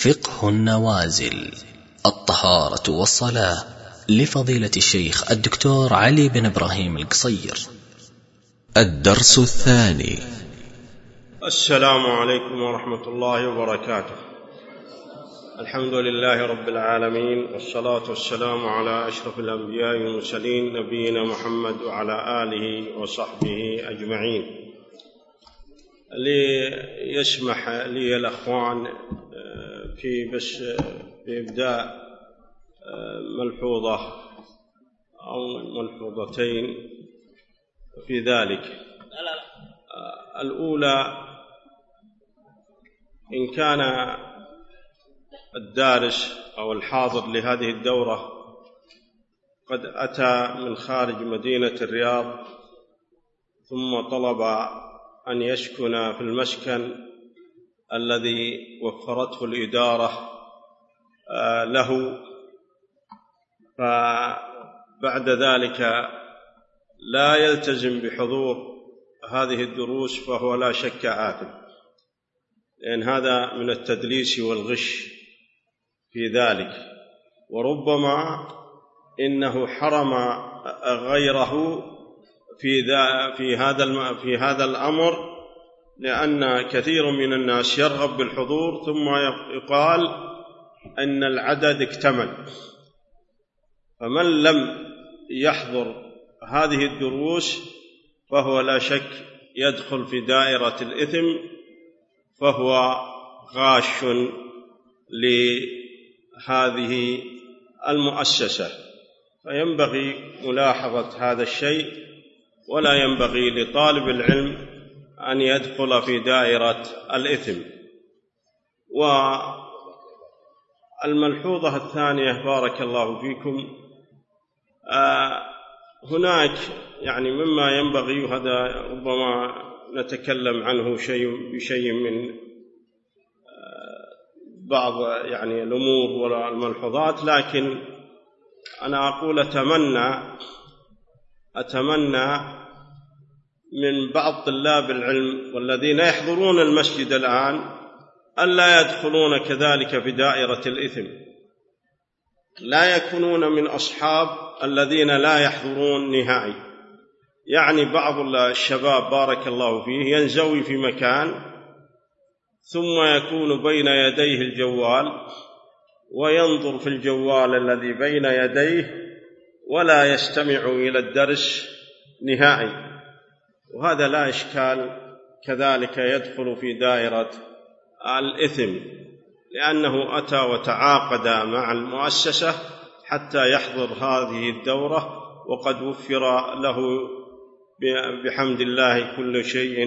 فقه النوازل الطهارة والصلاة لفضيلة الشيخ الدكتور علي بن إبراهيم القصير. الدرس الثاني. السلام عليكم ورحمة الله وبركاته. الحمد لله رب العالمين، والصلاة والسلام على أشرف الأنبياء والمرسلين نبينا محمد وعلى آله وصحبه أجمعين. ليسمح لي الأخوان في إبداء ملحوظة أو ملحوظتين في ذلك. الأولى، إن كان الدارس أو الحاضر لهذه الدورة قد أتى من خارج مدينة الرياض ثم طلب أن يسكن في المسكن الذي وفرته الإدارة له، فبعد ذلك لا يلتزم بحضور هذه الدروس فهو لا شك آثم، لأن هذا من التدليس والغش في ذلك، وربما إنه حرم غيره في هذا الأمر، لأن كثير من الناس يرغب بالحضور ثم يقال أن العدد اكتمل، فمن لم يحضر هذه الدروس فهو لا شك يدخل في دائرة الإثم، فهو غاش لهذه المؤسسة. فينبغي ملاحظة هذا الشيء، ولا ينبغي لطالب العلم أن يدخل في دائرة الإثم. والملحوظة الثانية بارك الله فيكم، هناك مما ينبغي، وهذا ربما نتكلم عنه بشيء من بعض الأمور والملحوظات، لكن أنا أقول أتمنى من بعض طلاب العلم والذين يحضرون المسجد الآن ألا يدخلون كذلك في دائرة الإثم، لا يكونون من أصحاب الذين لا يحضرون نهائي. بعض الشباب بارك الله فيه ينزوي في مكان ثم يكون بين يديه الجوال وينظر في الجوال الذي بين يديه ولا يستمع إلى الدرس نهائي، وهذا لا إشكال، كذلك يدخل في دائرة الإثم، لأنه أتى وتعاقد مع المؤسسة حتى يحضر هذه الدورة، وقد وفر له بحمد الله كل شيء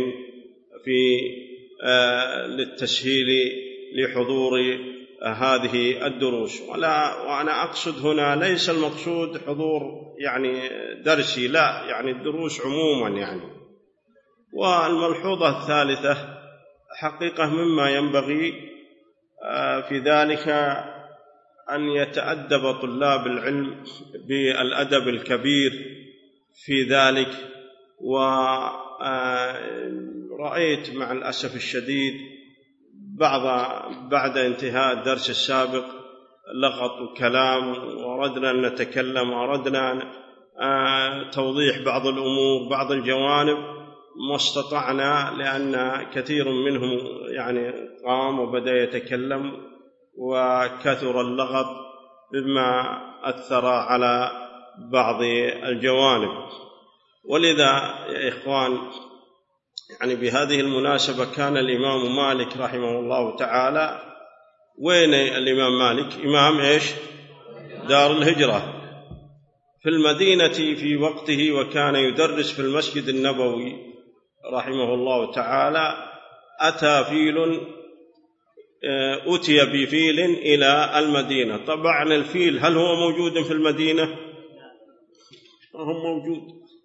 للتسهيل لحضور هذه الدروس. وأنا أقصد هنا ليس المقصود حضور درسي، لا، الدروس عموما. والملحوظة الثالثة حقيقة مما ينبغي في ذلك أن يتأدب طلاب العلم بالأدب الكبير في ذلك. ورأيت مع الأسف الشديد بعد انتهاء الدرس السابق لغط وكلام، وأردنا أن نتكلم، وأردنا توضيح بعض الأمور، بعض الجوانب، ما استطعنا، لأن كثير منهم قام وبدأ يتكلم وكثر اللغط بما أثر على بعض الجوانب. ولذا يا إخوان، بهذه المناسبة كان الإمام مالك رحمه الله تعالى، وين الإمام مالك؟ إمام إيش؟ دار الهجرة في المدينة في وقته، وكان يدرس في المسجد النبوي رحمه الله تعالى. أتي بفيل إلى المدينة. طبعا الفيل هل هو موجود في المدينة؟ هو موجود.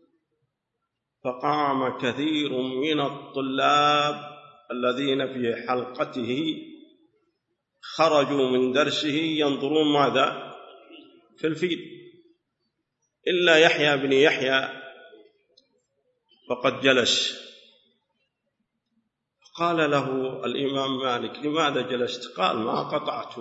فقام كثير من الطلاب الذين في حلقته، خرجوا من درسه ينظرون ماذا؟ في الفيل، إلا يحيى بن يحيى فقد جلس. قال له الإمام مالك: لماذا جلست؟ قال: ما قطعت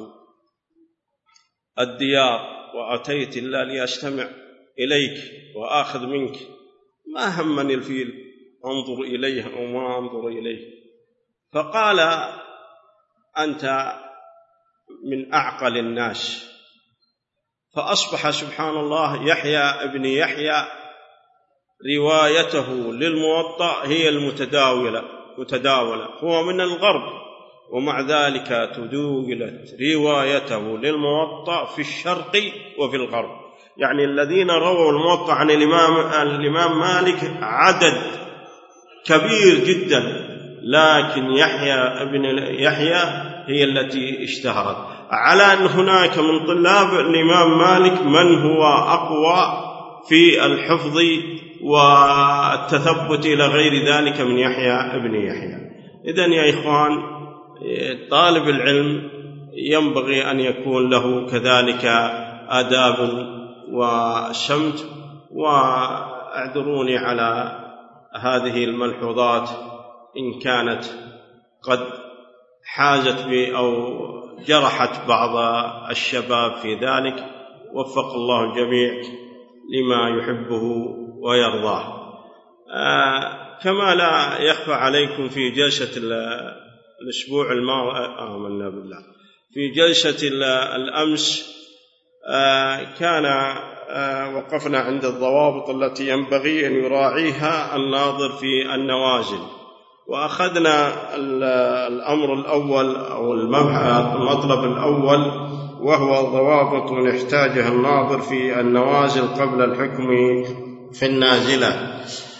الديار وأتيت إلا لأستمع إليك وآخذ منك، ما همني الفيل أنظر إليه أو ما أنظر إليه. فقال: أنت من أعقل الناس. فأصبح سبحان الله يحيى ابن يحيى روايته للموطأ هي المتداولة، هو من الغرب ومع ذلك تداولت روايته للموطأ في الشرق وفي الغرب. يعني الذين رووا الموطأ عن الإمام مالك عدد كبير جدا، لكن يحيى ابن يحيى هي التي اشتهرت، على أن هناك من طلاب الإمام مالك من هو أقوى في الحفظ والتثبت إلى غير ذلك من يحيى ابن يحيى. إذن يا إخوان، طالب العلم ينبغي أن يكون له كذلك آداب وشمت. واعذروني على هذه الملحوظات إن كانت قد حازت بي أو جرحت بعض الشباب في ذلك. وفق الله الجميع لما يحبه ويرضاه. كما لا يخفى عليكم في جلسة الأسبوع الماضي، آمنا بالله، في جلسة الأمس كان وقفنا عند الضوابط التي ينبغي أن يراعيها الناظر في النوازل، وأخذنا الأمر الأول أو المطلب الأول، وهو ضوابط يحتاجها الناظر في النوازل قبل الحكم في النازلة.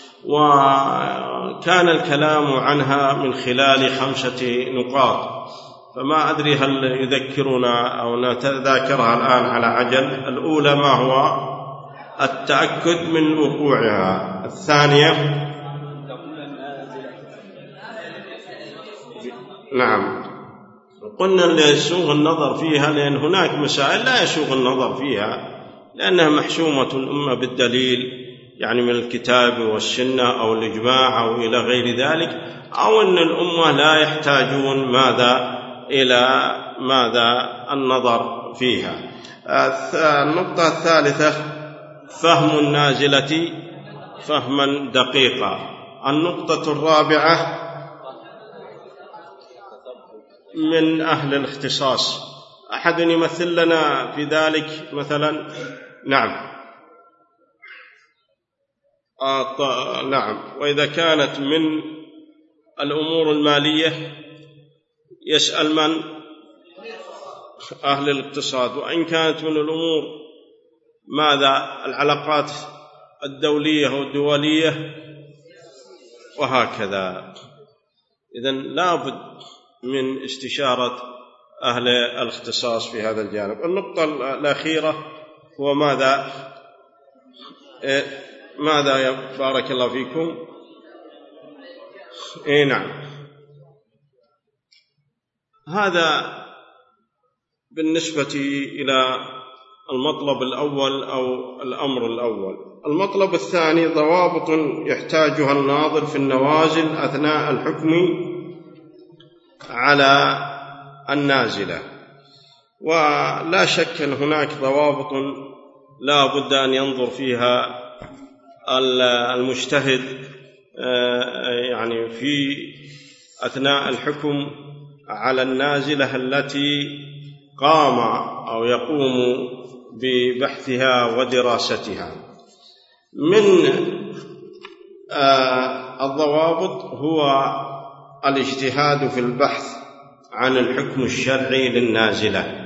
وكان الكلام عنها من خلال 5 نقاط، فما أدري هل يذكرنا أو نتذاكرها الآن على عجل. الأولى ما هو التأكد من وقوعها. الثانية نعم قلنا لا يسوغ النظر فيها، لأن هناك مسائل لا يسوغ النظر فيها لأنها محسومة الأمة بالدليل، يعني من الكتاب والسنة أو الإجماع أو إلى غير ذلك، أو أن الأمة لا يحتاجون إلى النظر فيها. النقطة الثالثة فهم النازلة فهما دقيقا. النقطة الرابعة من أهل الاختصاص، أحد يمثل لنا في ذلك مثلا؟ نعم. نعم. وإذا كانت من الأمور المالية يسأل من؟ أهل الاقتصاد. وإن كانت من الأمور ماذا؟ العلاقات الدولية والدولية وهكذا. إذن لا بد من استشارة أهل الاختصاص في هذا الجانب. النقطة الأخيرة هو ماذا يا بارك الله فيكم؟ نعم. هذا بالنسبة إلى المطلب الأول أو الأمر الأول. المطلب الثاني ضوابط يحتاجها الناظر في النوازل أثناء الحكم على النازلة. ولا شك أن هناك ضوابط لا بد أن ينظر فيها المجتهد يعني في أثناء الحكم على النازلة التي قام أو يقوم ببحثها ودراستها. من الضوابط هو الاجتهاد في البحث عن الحكم الشرعي للنازلة.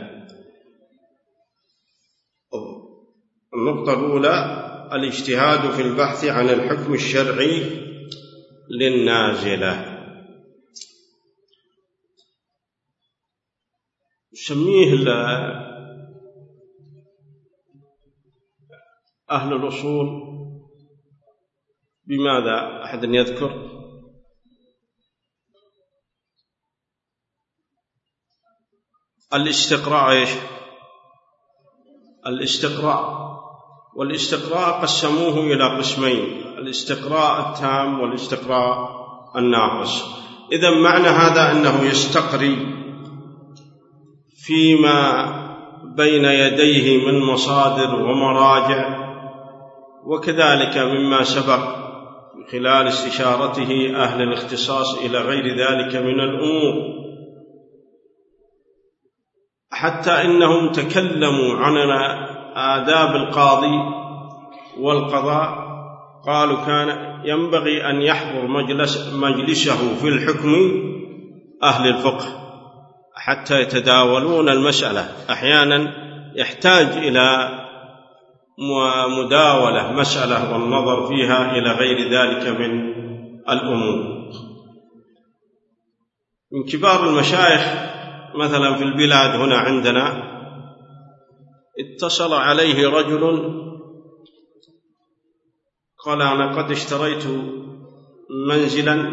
النقطة الأولى الاجتهاد في البحث عن الحكم الشرعي للنازلة. يسميه أهل الأصول بماذا؟ أحد يذكر؟ الاستقراء. إيش الاستقراء؟ والاستقراء قسموه إلى قسمين: الاستقراء التام والاستقراء الناقص. إذن معنى هذا أنه يستقري فيما بين يديه من مصادر ومراجع، وكذلك مما سبق خلال استشارته أهل الاختصاص إلى غير ذلك من الأمور، حتى إنهم تكلموا عن آداب القاضي والقضاء. قالوا كان ينبغي أن يحضر مجلسه في الحكم أهل الفقه حتى يتداولون المسألة. أحيانا يحتاج إلى مداولة مسألة والنظر فيها إلى غير ذلك من الأمور. من كبار المشايخ مثلا في البلاد هنا عندنا اتصل عليه رجل قال: أنا قد اشتريت منزلا،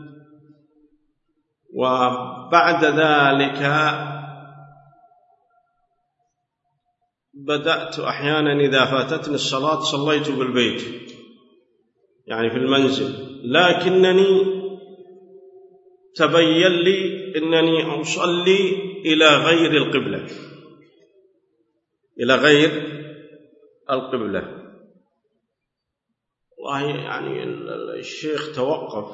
وبعد ذلك بدأت أحيانا إذا فاتتني الصلاة صليت بالبيت، يعني في المنزل، لكنني تبين لي أنني أصلي إلى غير القبلة، إلى غير القبلة. والله يعني الشيخ توقف،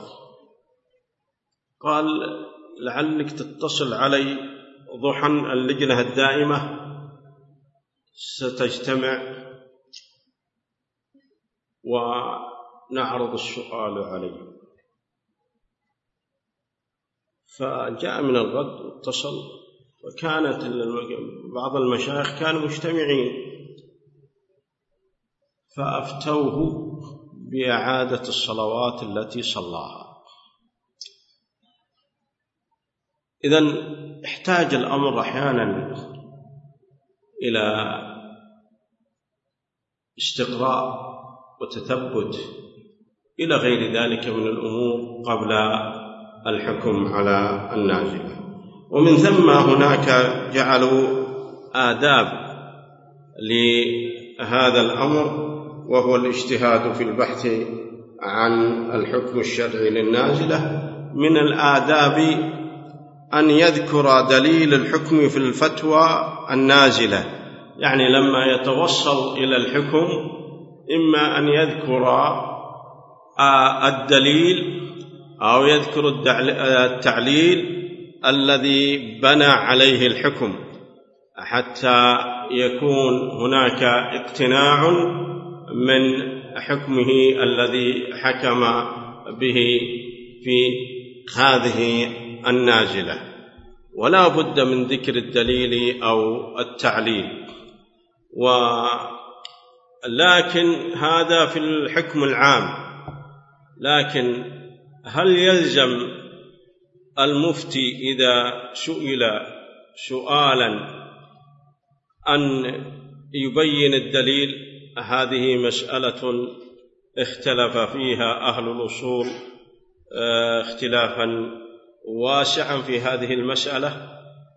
قال: لعلك تتصل علي ضحى، اللجنة الدائمة ستجتمع ونعرض السؤال عليه. فجاء من الغد واتصل، وكانت بعض المشايخ كانوا مجتمعين، فأفتوه بإعادة الصلوات التي صلاها. إذن احتاج الأمر أحيانا إلى استقراء وتثبت إلى غير ذلك من الأمور قبل الحكم على النازلة. ومن ثم هناك جعلوا آداب لهذا الأمر، وهو الاجتهاد في البحث عن الحكم الشرعي للنازلة. من الآداب أن يذكر دليل الحكم في الفتوى النازلة، يعني لما يتوصل إلى الحكم إما أن يذكر الدليل أو يذكر التعليل الذي بنى عليه الحكم، حتى يكون هناك اقتناع من حكمه الذي حكم به في هذه النازلة. ولا بد من ذكر الدليل أو التعليل. لكن هذا في الحكم العام. لكن هل يلزم المفتي إذا سئل سؤالا أن يبين الدليل؟ هذه مسألة اختلف فيها أهل الأصول اختلافا واسعا في هذه المسألة،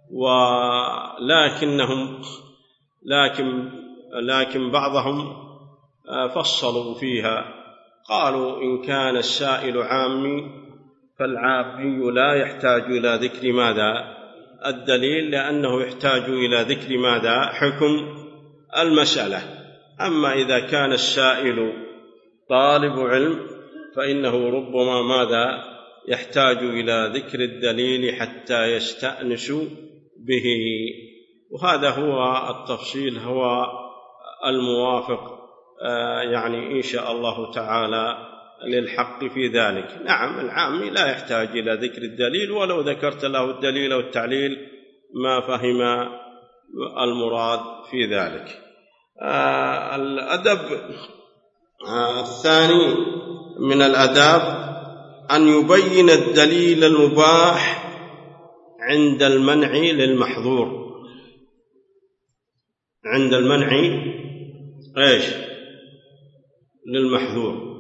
لكن بعضهم فصلوا فيها، قالوا إن كان السائل عامي فالعامي لا يحتاج إلى ذكر ماذا؟ الدليل، لأنه يحتاج إلى ذكر ماذا؟ حكم المسألة. أما إذا كان السائل طالب علم فإنه ربما ماذا؟ يحتاج إلى ذكر الدليل حتى يستأنس به. وهذا هو التفصيل، هو الموافق يعني إن شاء الله تعالى للحق في ذلك. نعم، العامي لا يحتاج إلى ذكر الدليل، ولو ذكرت له الدليل والتعليل ما فهم المراد في ذلك. الأدب الثاني من الأداب أن يبين الدليل المباح عند المنع للمحظور. عند المنع إيش؟ للمحظور.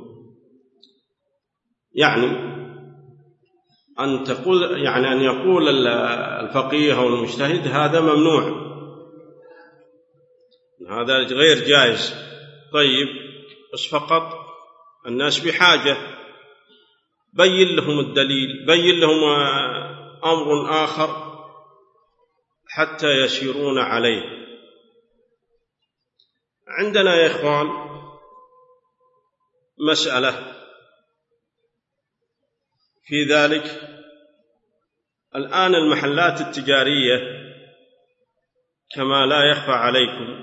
يعني أن يقول الفقيه أو المجتهد هذا ممنوع، هذا غير جائز. طيب، بس فقط الناس بحاجة، بين لهم الدليل، بين لهم أمر آخر حتى يسيرون عليه. عندنا يا إخوان مسألة في ذلك. الآن المحلات التجارية كما لا يخفى عليكم،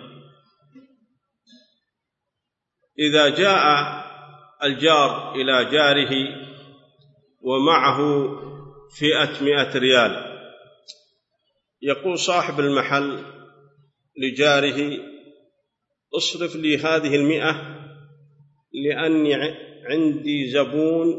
إذا جاء الجار إلى جاره ومعه 100 ريال، يقول صاحب المحل لجاره: اصرف لي هذه 100 لأني عندي زبون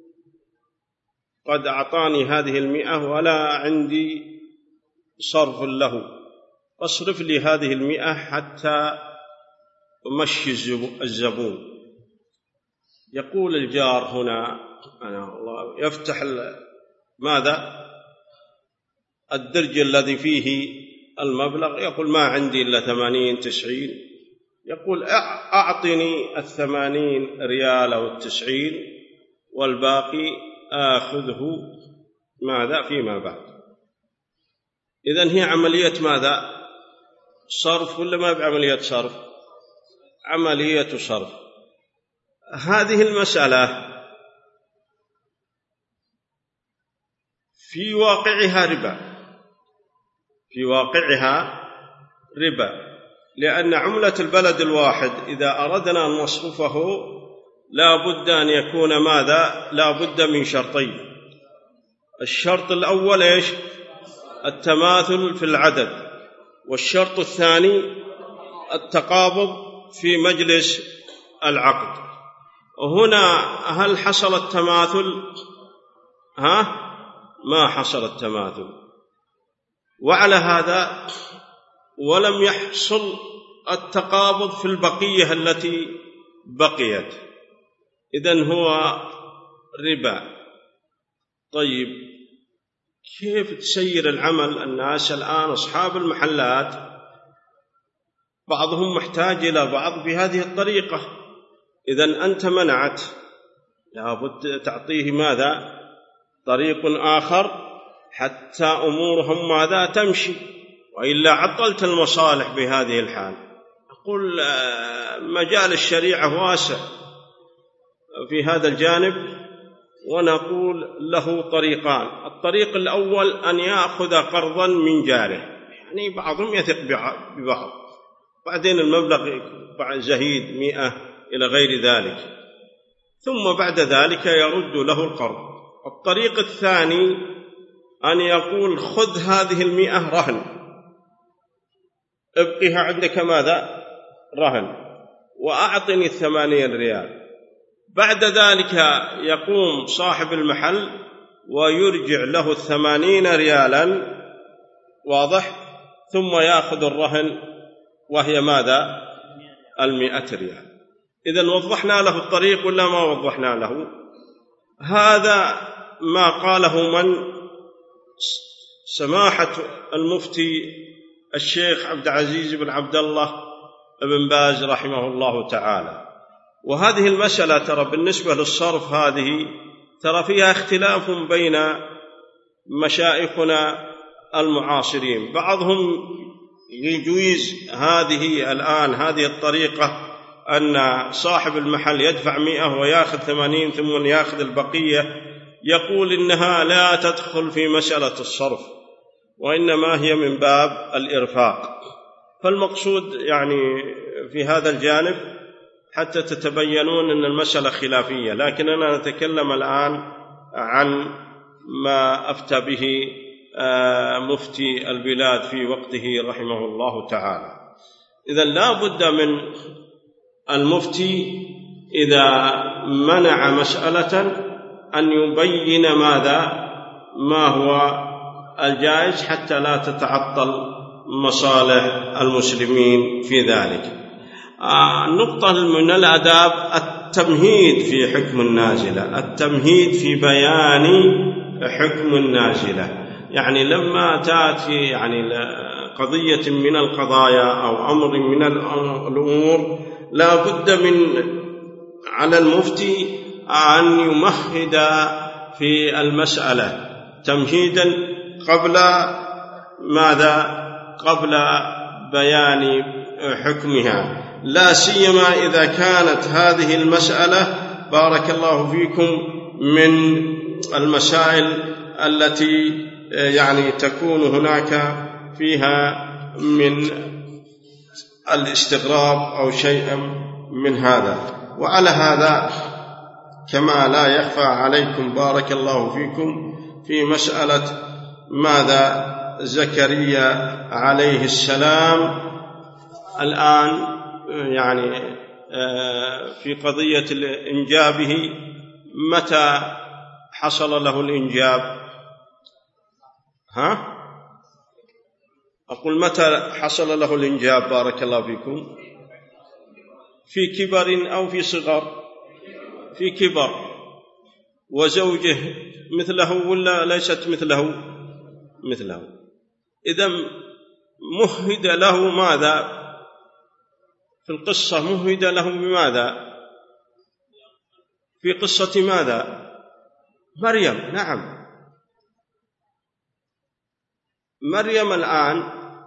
قد أعطاني هذه 100 ولا عندي صرف له، اصرف لي هذه 100 حتى أمشي الزبون. يقول الجار هنا الله يفتح ماذا الدرج الذي فيه المبلغ، يقول ما عندي إلا 80 90. يقول أعطني 80 ريال أو 90 والباقي آخذه ماذا فيما بعد. إذن هي عملية ماذا؟ صرف ولا ما بعملية صرف؟ عملية صرف. هذه المسألة في واقعها ربا، في واقعها ربا، لأن عملة البلد الواحد إذا أردنا أن نصرفه لا بد أن يكون ماذا؟ لا بد من شرطين. الشرط الأول إيش؟ التماثل في العدد، والشرط الثاني التقابض في مجلس العقد. وهنا هل حصل التماثل؟ ما حصل التماثل، وعلى هذا ولم يحصل التقابض في البقية التي بقيت، إذن هو ربا. طيب كيف تسير العمل؟ الناس الآن أصحاب المحلات بعضهم محتاج إلى بعض بهذه الطريقة، إذن أنت منعت، لابد تعطيه ماذا؟ طريق آخر حتى أمورهم ماذا؟ تمشي، وإلا عطلت المصالح بهذه الحال. أقول مجال الشريعة واسع في هذا الجانب، ونقول له طريقان. الطريق الأول أن يأخذ قرضا من جاره، يعني بعضهم يثق ببعض، بعدين المبلغ زهيد 100 إلى غير ذلك، ثم بعد ذلك يرد له القرض. الطريق الثاني أن يقول خذ هذه 100 رهن، ابقيها عندك ماذا؟ رهن، وأعطني 80 ريال. بعد ذلك يقوم صاحب المحل ويرجع له 80 ريالا، واضح؟ ثم يأخذ الرهن وهي ماذا؟ 100 ريال. إذن وضحنا له الطريق ولا ما وضحنا له؟ هذا ما قاله من؟ سماحة المفتي الشيخ عبد العزيز بن عبد الله بن باز رحمه الله تعالى. وهذه المسألة ترى بالنسبة للصرف هذه ترى فيها اختلاف بين مشايخنا المعاصرين، بعضهم يجوز هذه الآن هذه الطريقة أن صاحب المحل يدفع 100 ويأخذ 80 ثم يأخذ البقية، يقول إنها لا تدخل في مسألة الصرف، وإنما هي من باب الإرفاق. فالمقصود يعني في هذا الجانب حتى تتبينون أن المسألة خلافية، لكننا نتكلم الآن عن ما أفتى به مفتي البلاد في وقته رحمه الله تعالى. إذن لا بد من المفتي إذا منع مسألة أن يبين ماذا؟ ما هو الجائز حتى لا تتعطل مصالح المسلمين في ذلك. النقطة من الآداب التمهيد في حكم النازلة، التمهيد في بيان حكم النازلة. يعني لما تأتي يعني قضية من القضايا أو أمر من الأمور لا بد من على المفتي أن يمهد في المسألة تمهيدا قبل ماذا؟ قبل بيان حكمها، لا سيما إذا كانت هذه المسألة بارك الله فيكم من المسائل التي يعني تكون هناك فيها من الاستغراب أو شيء من هذا. وعلى هذا كما لا يخفى عليكم بارك الله فيكم في مسألة ماذا؟ زكريا عليه السلام الآن يعني في قضية إنجابه، متى حصل له الإنجاب؟ أقول متى حصل له الإنجاب بارك الله فيكم؟ في كبر أو في صغر؟ في كبر. وزوجه مثله ولا ليست مثله؟ مثله. إذا مهد له ماذا في القصة؟ مهد له بماذا في قصة ماذا؟ مريم. نعم، مريم الآن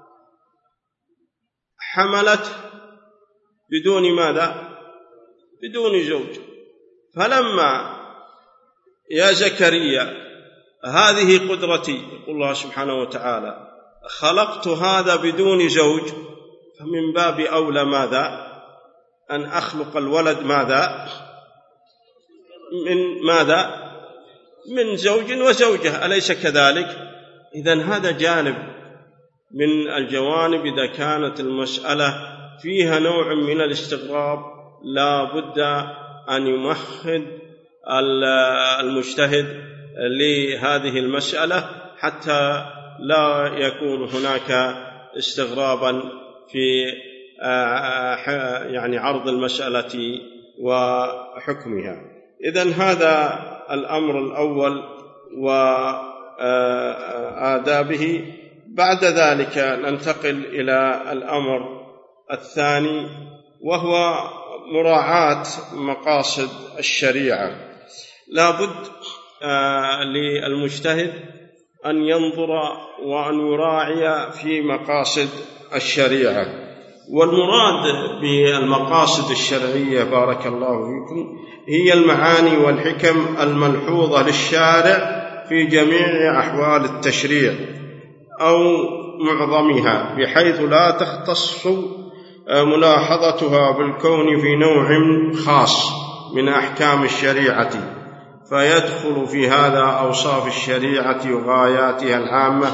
حملت بدون ماذا؟ بدون زوج. فلما يا زكريا هذه قدرتي، يقول الله سبحانه وتعالى خلقت هذا بدون زوج، فمن باب أولى ماذا؟ أن أخلق الولد ماذا؟ من ماذا؟ من زوج وزوجة، أليس كذلك؟ إذن هذا جانب من الجوانب إذا كانت المسألة فيها نوع من الاستغراب لا بد أن يمهد المجتهد لهذه المسألة حتى لا يكون هناك استغرابا في يعني عرض المسألة وحكمها. إذن هذا الأمر الأول وآدابه. بعد ذلك ننتقل إلى الأمر الثاني، وهو مراعاة مقاصد الشريعة. لا بد للمجتهد أن ينظر وأن يراعي في مقاصد الشريعة. والمراد بالمقاصد الشرعية بارك الله فيكم هي المعاني والحكم الملحوظة للشارع في جميع أحوال التشريع أو معظمها، بحيث لا تختص ملاحظتها بالكون في نوع خاص من أحكام الشريعة، فيدخل في هذا أوصاف الشريعة وغاياتها العامة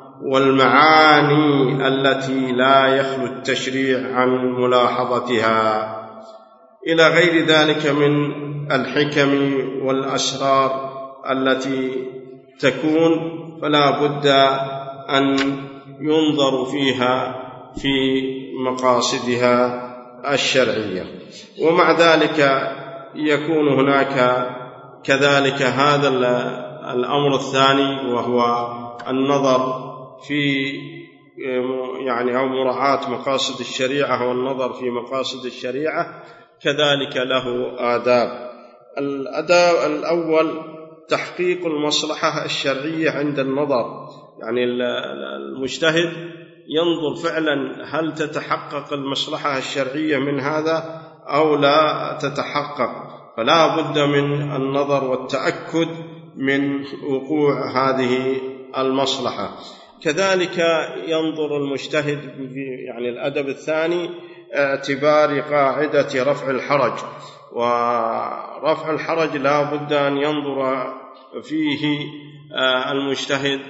والمعاني التي لا يخلو التشريع عن ملاحظتها، إلى غير ذلك من الحكم والأسرار التي تكون، فلا بد أن ينظر فيها في مقاصدها الشرعية. ومع ذلك يكون هناك كذلك هذا الأمر الثاني، وهو النظر في يعني أو مراعاة مقاصد الشريعة والنظر في مقاصد الشريعة كذلك له آداب. الأداء الأول تحقيق المصلحة الشرعية عند النظر، يعني المجتهد ينظر فعلا هل تتحقق المصلحة الشرعية من هذا أو لا تتحقق، فلا بد من النظر والتأكد من وقوع هذه المصلحة. كذلك ينظر المجتهد في يعني الأدب الثاني اعتبار قاعدة رفع الحرج، ورفع الحرج لا بد أن ينظر فيه المجتهد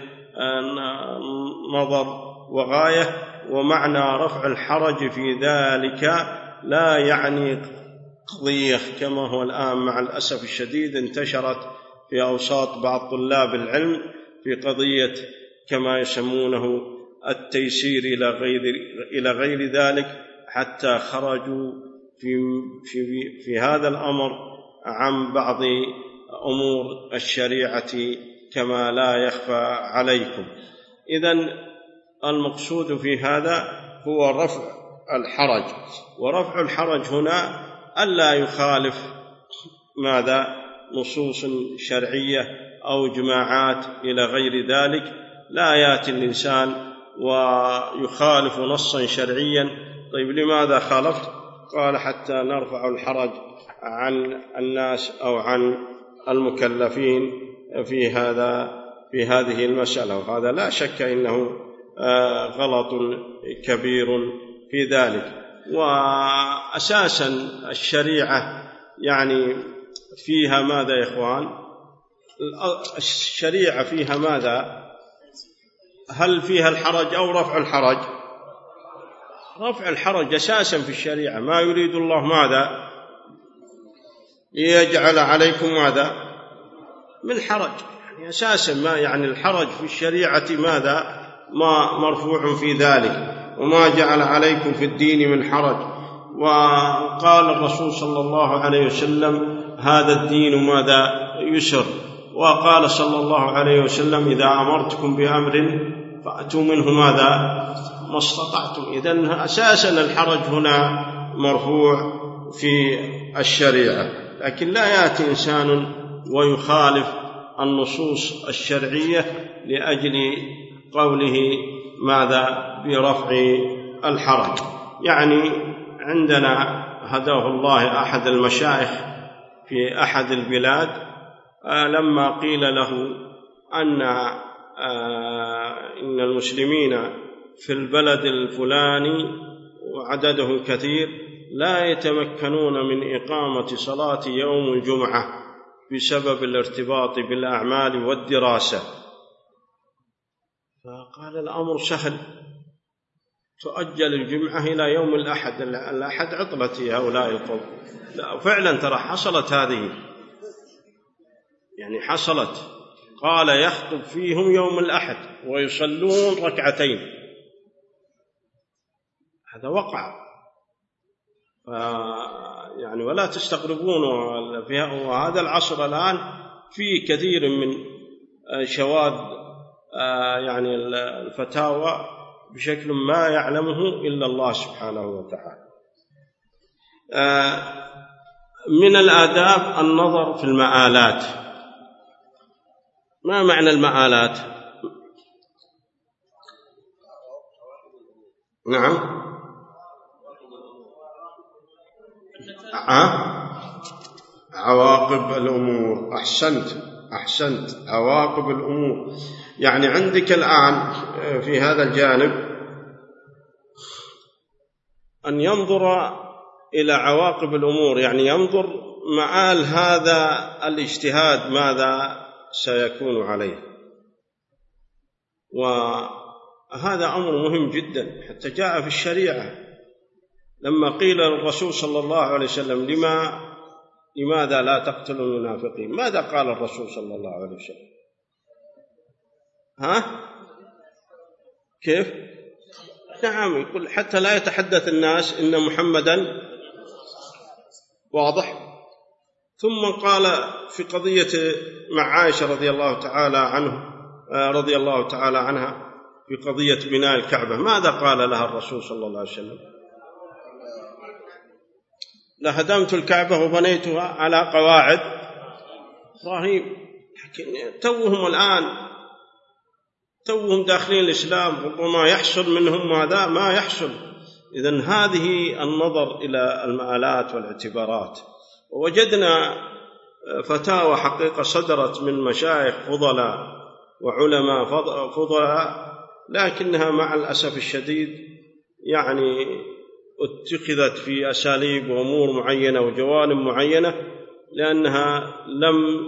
نظر وغاية. ومعنى رفع الحرج في ذلك لا يعني قضية كما هو الآن مع الأسف الشديد انتشرت في أوساط بعض طلاب العلم في قضية كما يسمونه التيسير إلى غير ذلك، حتى خرجوا في هذا الأمر عن بعض أمور الشريعة كما لا يخفى عليكم. إذن المقصود في هذا هو رفع الحرج، ورفع الحرج هنا ألا يخالف ماذا؟ نصوص شرعية أو جماعات إلى غير ذلك. لا يأتي الإنسان ويخالف نصا شرعيا. طيب لماذا خالفت؟ قال حتى نرفع الحرج عن الناس أو عن المكلفين في هذه المسألة، وهذا لا شك إنه غلط كبير في ذلك. وأساسا الشريعة يعني فيها ماذا يا إخوان؟ الشريعة فيها ماذا؟ هل فيها الحرج أو رفع الحرج؟ رفع الحرج أساسا في الشريعة. ما يريد الله ماذا؟ ليجعل عليكم ماذا؟ من حرج. يعني أساسا ما يعني الحرج في الشريعة ماذا؟ ما مرفوع في ذلك، وما جعل عليكم في الدين من حرج. وقال الرسول صلى الله عليه وسلم هذا الدين ماذا؟ يسر. وقال صلى الله عليه وسلم إذا أمرتكم بأمر فأتوا منه ماذا؟ ما استطعتم. إذن أساسا الحرج هنا مرفوع في الشريعة. لكن لا يأتي إنسان ويخالف النصوص الشرعية لأجل قوله ماذا؟ برفع الحرج. يعني عندنا هداه الله أحد المشايخ في أحد البلاد لما قيل له إن المسلمين في البلد الفلاني وعددهم كثير لا يتمكنون من إقامة صلاة يوم الجمعة بسبب الارتباط بالأعمال والدراسة، فقال الأمر سهل، تؤجل الجمعة إلى يوم الأحد. الأحد عطلة هؤلاء القوم. لا فعلا ترى حصلت هذه، يعني حصلت. قال يخطب فيهم يوم الأحد ويصلون ركعتين، هذا وقع. يعني ولا تستغربون، وهذا العصر الآن في كثير من شواذ يعني الفتاوى بشكل ما يعلمه إلا الله سبحانه وتعالى. من الآداب النظر في المآلات. ما معنى المآلات؟ نعم عواقب الأمور. أحسنت عواقب الأمور. يعني عندك الآن في هذا الجانب أن ينظر إلى عواقب الأمور، يعني ينظر مآل هذا الاجتهاد ماذا سيكون عليه. وهذا أمر مهم جدا، حتى جاء في الشريعة لما قيل للرسول صلى الله عليه وسلم لماذا لا تقتلوا المنافقين؟ ماذا قال الرسول صلى الله عليه وسلم؟ كيف؟ نعم، يقول حتى لا يتحدث الناس إن محمدا واضح. ثم قال في قضية مع عائشة رضي الله تعالى عنها في قضية بناء الكعبة، ماذا قال لها الرسول صلى الله عليه وسلم؟ لهدمت الكعبة وبنيتها على قواعد إبراهيم. توهم الآن داخلين الإسلام، ربما يحصل منهم ماذا ما يحصل. إذن هذه النظر إلى المآلات والاعتبارات. ووجدنا فتاوى حقيقة صدرت من مشايخ فضلاء وعلماء فضلاء، لكنها مع الأسف الشديد يعني اتخذت في أساليب وأمور معينة وجوانب معينة، لأنها لم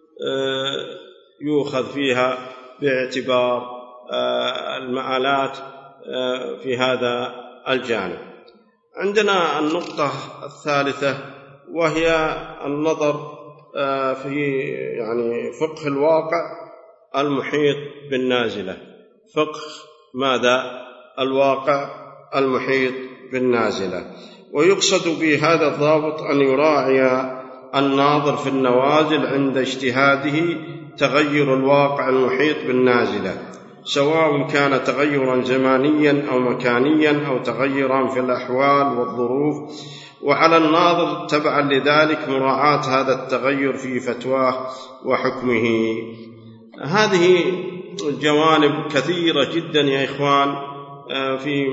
يؤخذ فيها باعتبار المآلات في هذا الجانب. عندنا النقطة الثالثة وهي النظر في يعني فقه الواقع المحيط بالنازلة. فقه ماذا؟ الواقع المحيط بالنازلة. ويقصد بهذا الضابط أن يراعي الناظر في النوازل عند اجتهاده تغير الواقع المحيط بالنازلة، سواء كان تغيرا زمانيا أو مكانيا أو تغيرا في الأحوال والظروف، وعلى الناظر تبعا لذلك مراعاة هذا التغير في فتواه وحكمه. هذه جوانب كثيرة جدا يا إخوان في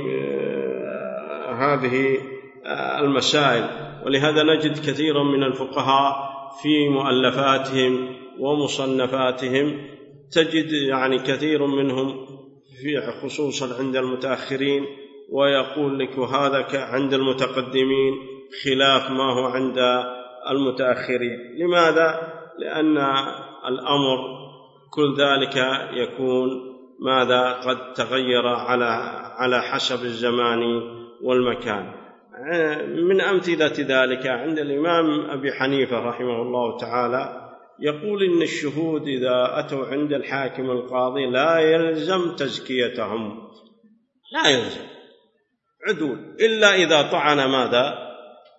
هذه المسائل، ولهذا نجد كثيرا من الفقهاء في مؤلفاتهم ومصنفاتهم تجد يعني كثير منهم في خصوصا عند المتأخرين ويقول لك وهذا عند المتقدمين خلاف ما هو عند المتأخرين. لماذا؟ لأن الأمر كل ذلك يكون ماذا قد تغير على حسب الزمان والمكان. من أمثلة ذلك عند الإمام أبي حنيفة رحمه الله تعالى يقول إن الشهود إذا أتوا عند الحاكم القاضي لا يلزم تزكيتهم، لا يلزم عدول، إلا إذا طعن ماذا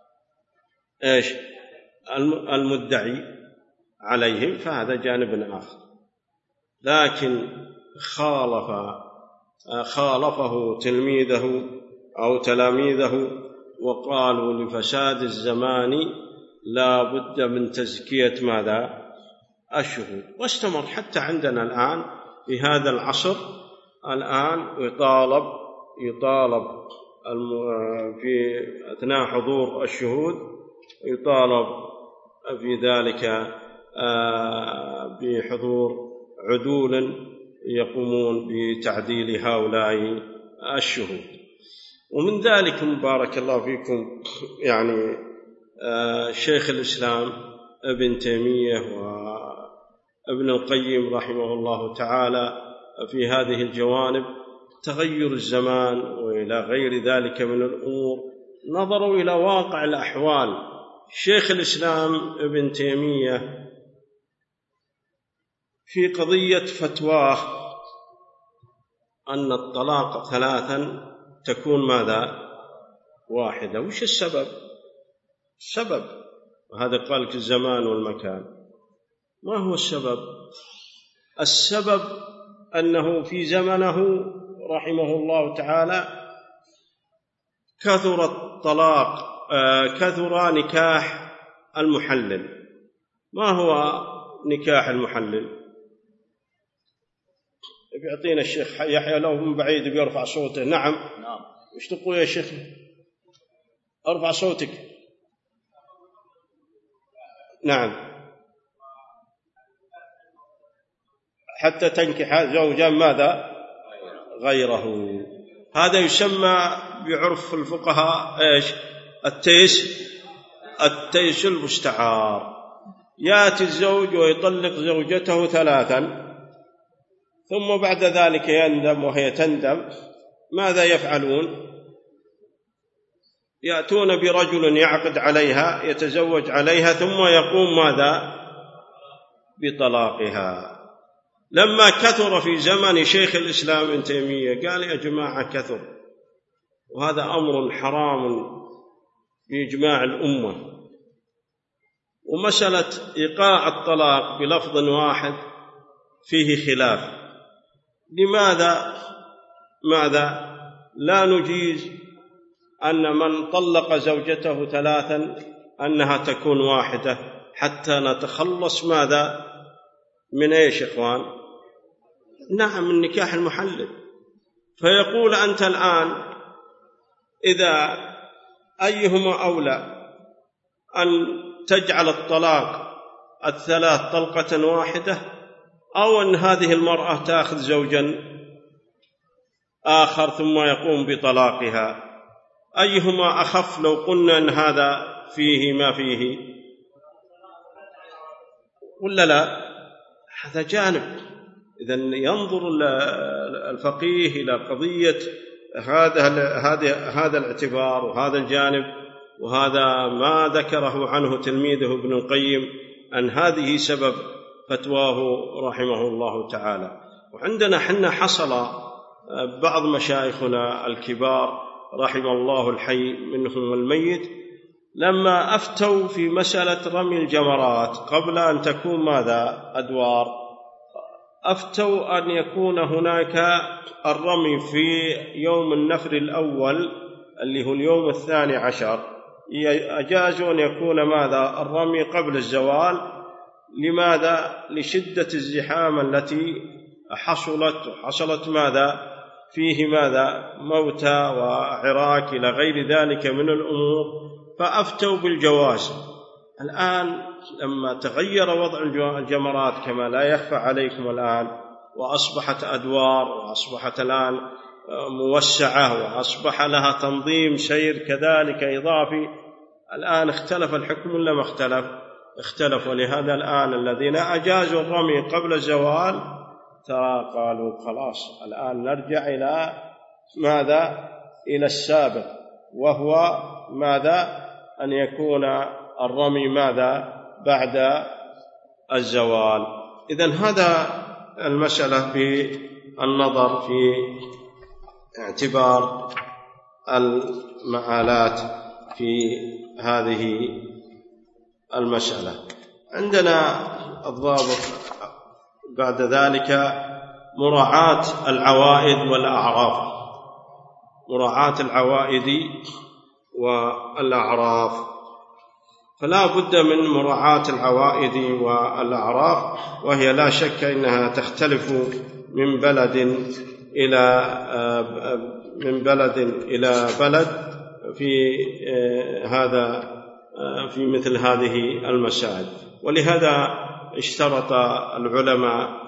المدعي عليهم فهذا جانب آخر. لكن خالفه تلميذه أو تلاميذه وقالوا لفساد الزمان لا بد من تزكية ماذا الشهود، واستمر حتى عندنا الآن في هذا العصر الآن يطالب في أثناء حضور الشهود يطالب في ذلك بحضور عدول يقومون بتعديل هؤلاء الشهود. ومن ذلك بارك الله فيكم يعني شيخ الإسلام ابن تيمية وابن القيم رحمه الله تعالى في هذه الجوانب تغير الزمان وإلى غير ذلك من الأمور نظروا إلى واقع الأحوال. شيخ الإسلام ابن تيمية في قضية فتواه أن الطلاق 3 تكون ماذا واحدة. وش السبب؟ وهذا قال لك الزمان والمكان. ما هو السبب؟ السبب أنه في زمنه رحمه الله تعالى كثر الطلاق، كثر نكاح المحلل. ما هو نكاح المحلل؟ بيعطينا الشيخ يحيى لو من بعيد بيرفع صوته. نعم وش تقول يا شيخ؟ ارفع صوتك. نعم حتى تنكح زوجا ماذا غيره. هذا يسمى بعرف الفقهاء ايش؟ التيس المستعار. ياتي الزوج ويطلق زوجته 3 ثم بعد ذلك يندم وهي تندم. ماذا يفعلون؟ يأتون برجل يعقد عليها يتزوج عليها ثم يقوم ماذا بطلاقها. لما كثر في زمن شيخ الإسلام ابن تيمية قال يا جماعة كثر، وهذا أمر حرام بإجماع الأمة. ومسألة إيقاع الطلاق بلفظ واحد فيه خلاف. لماذا لا نجيز أن من طلق زوجته 3 أنها تكون واحدة حتى نتخلص ماذا من إيش إخوان؟ نعم من نكاح المحلل. فيقول أنت الآن إذا أيهما أولى أن تجعل الطلاق 3 طلقة واحدة أو أن هذه المرأة تأخذ زوجا آخر ثم يقوم بطلاقها؟ أيهما أخف لو قلنا أن هذا فيه ما فيه ولا لا؟ هذا جانب. إذن ينظر الفقيه إلى قضية هذا الاعتبار وهذا الجانب، وهذا ما ذكره عنه تلميذه ابن القيم أن هذه سبب فتواه رحمه الله تعالى. وعندنا حنا حصل بعض مشايخنا الكبار رحم الله الحي منهم والميت لما أفتوا في مسألة رمي الجمرات قبل أن تكون ماذا أدوار، أفتوا أن يكون هناك الرمي في يوم النفر الأول اللي هو اليوم 12 أجازوا أن يكون ماذا الرمي قبل الزوال. لماذا؟ لشدة الزحام التي حصلت ماذا فيه ماذا موتى وعراك إلى غير ذلك من الأمور، فأفتوا بالجواز. الآن لما تغير وضع الجمرات كما لا يخفى عليكم الآن، وأصبحت أدوار، وأصبحت الآن موسعة، وأصبح لها تنظيم سير كذلك إضافي، الآن اختلف الحكم ولا ما اختلف. ولهذا الآن الذين أجازوا الرمي قبل الزوال ترى قالوا خلاص الآن نرجع إلى ماذا؟ إلى السابق، وهو ماذا؟ أن يكون الرمي ماذا؟ بعد الزوال. إذن هذا المسألة بالنظر في اعتبار المآلات في هذه المسألة. عندنا الضابط بعد ذلك مراعاة العوائد والأعراف. مراعاة العوائد والأعراف، فلا بد من مراعاة العوائد والأعراف، وهي لا شك أنها تختلف من بلد إلى بلد في مثل هذه المسائل. ولهذا اشترط العلماء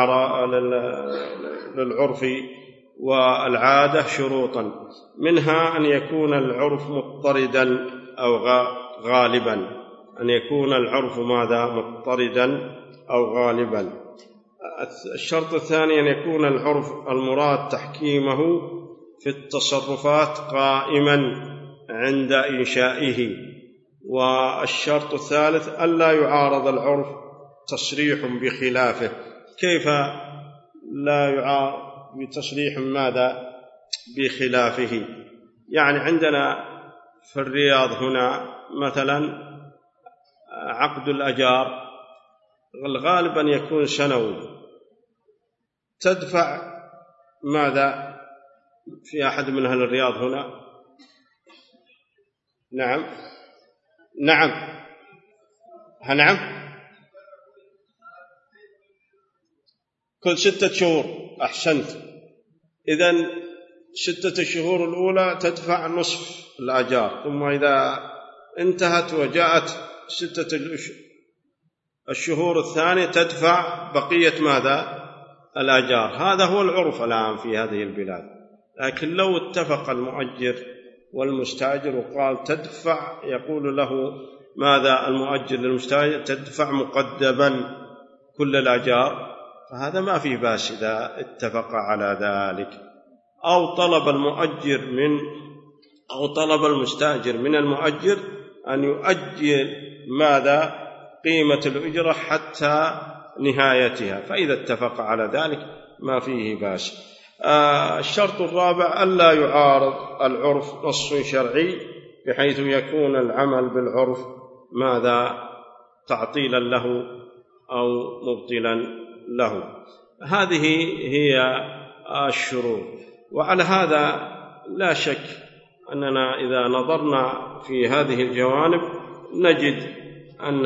للعرف والعادة شروطا، منها أن يكون العرف مضطردا أو غالبا، أن يكون العرف ماذا؟ مضطردا أو غالبا. الشرط الثاني أن يكون العرف المراد تحكيمه في التصرفات قائما عند إنشائه. والشرط الثالث ألا يعارض العرف تصريح بخلافه. كيف لا يعارض بتصريح ماذا؟ بخلافه. يعني عندنا في الرياض هنا مثلا عقد الأجار الغالب أن يكون سنوي، تدفع ماذا في أحد من أهل الرياض هنا؟ نعم كل 6 شهور. أحسنت. إذن 6 شهور الأولى تدفع نصف الأجار، ثم إذا انتهت وجاءت 6 الشهور الثانية تدفع بقية ماذا؟ الأجار. هذا هو العرف الآن في هذه البلاد. لكن لو اتفق المؤجر والمستأجر وقال تدفع، يقول له ماذا المؤجر للمستأجر تدفع مقدما كل الأجار، فهذا ما فيه باس إذا اتفق على ذلك. أو طلب المستأجر من المؤجر أن يؤجل ماذا؟ قيمة الأجرة حتى نهايتها، فإذا اتفق على ذلك ما فيه باس. الشرط الرابع ألا يعارض العرف نص شرعي بحيث يكون العمل بالعرف ماذا؟ تعطيلا له أو مبطلا له. هذه هي الشروط. وعلى هذا لا شك أننا إذا نظرنا في هذه الجوانب نجد أن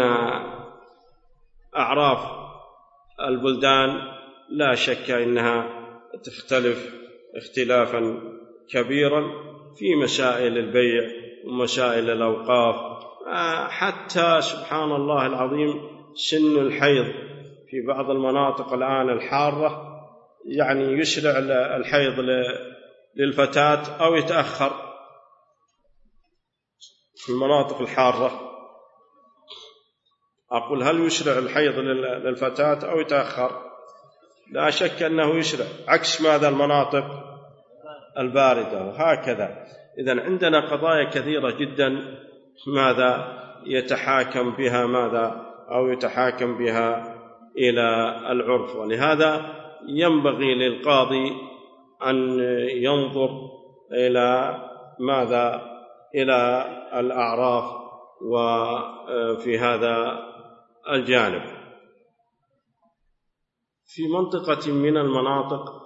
أعراف البلدان لا شك أنها تختلف اختلافا كبيرا في مسائل البيع ومسائل الأوقاف. حتى سبحان الله العظيم سن الحيض في بعض المناطق الآن الحارة، يعني يسرع الحيض للفتاة أو يتأخر في المناطق الحارة. أقول هل يسرع الحيض للفتاة أو يتأخر؟ لا شك أنه يسرع، عكس ماذا؟ المناطق الباردة. وهكذا إذن عندنا قضايا كثيرة جدا ماذا؟ يتحاكم بها ماذا؟ أو يتحاكم بها إلى العرف. ولهذا ينبغي للقاضي أن ينظر إلى ماذا؟ إلى الأعراف وفي هذا الجانب. في منطقة من المناطق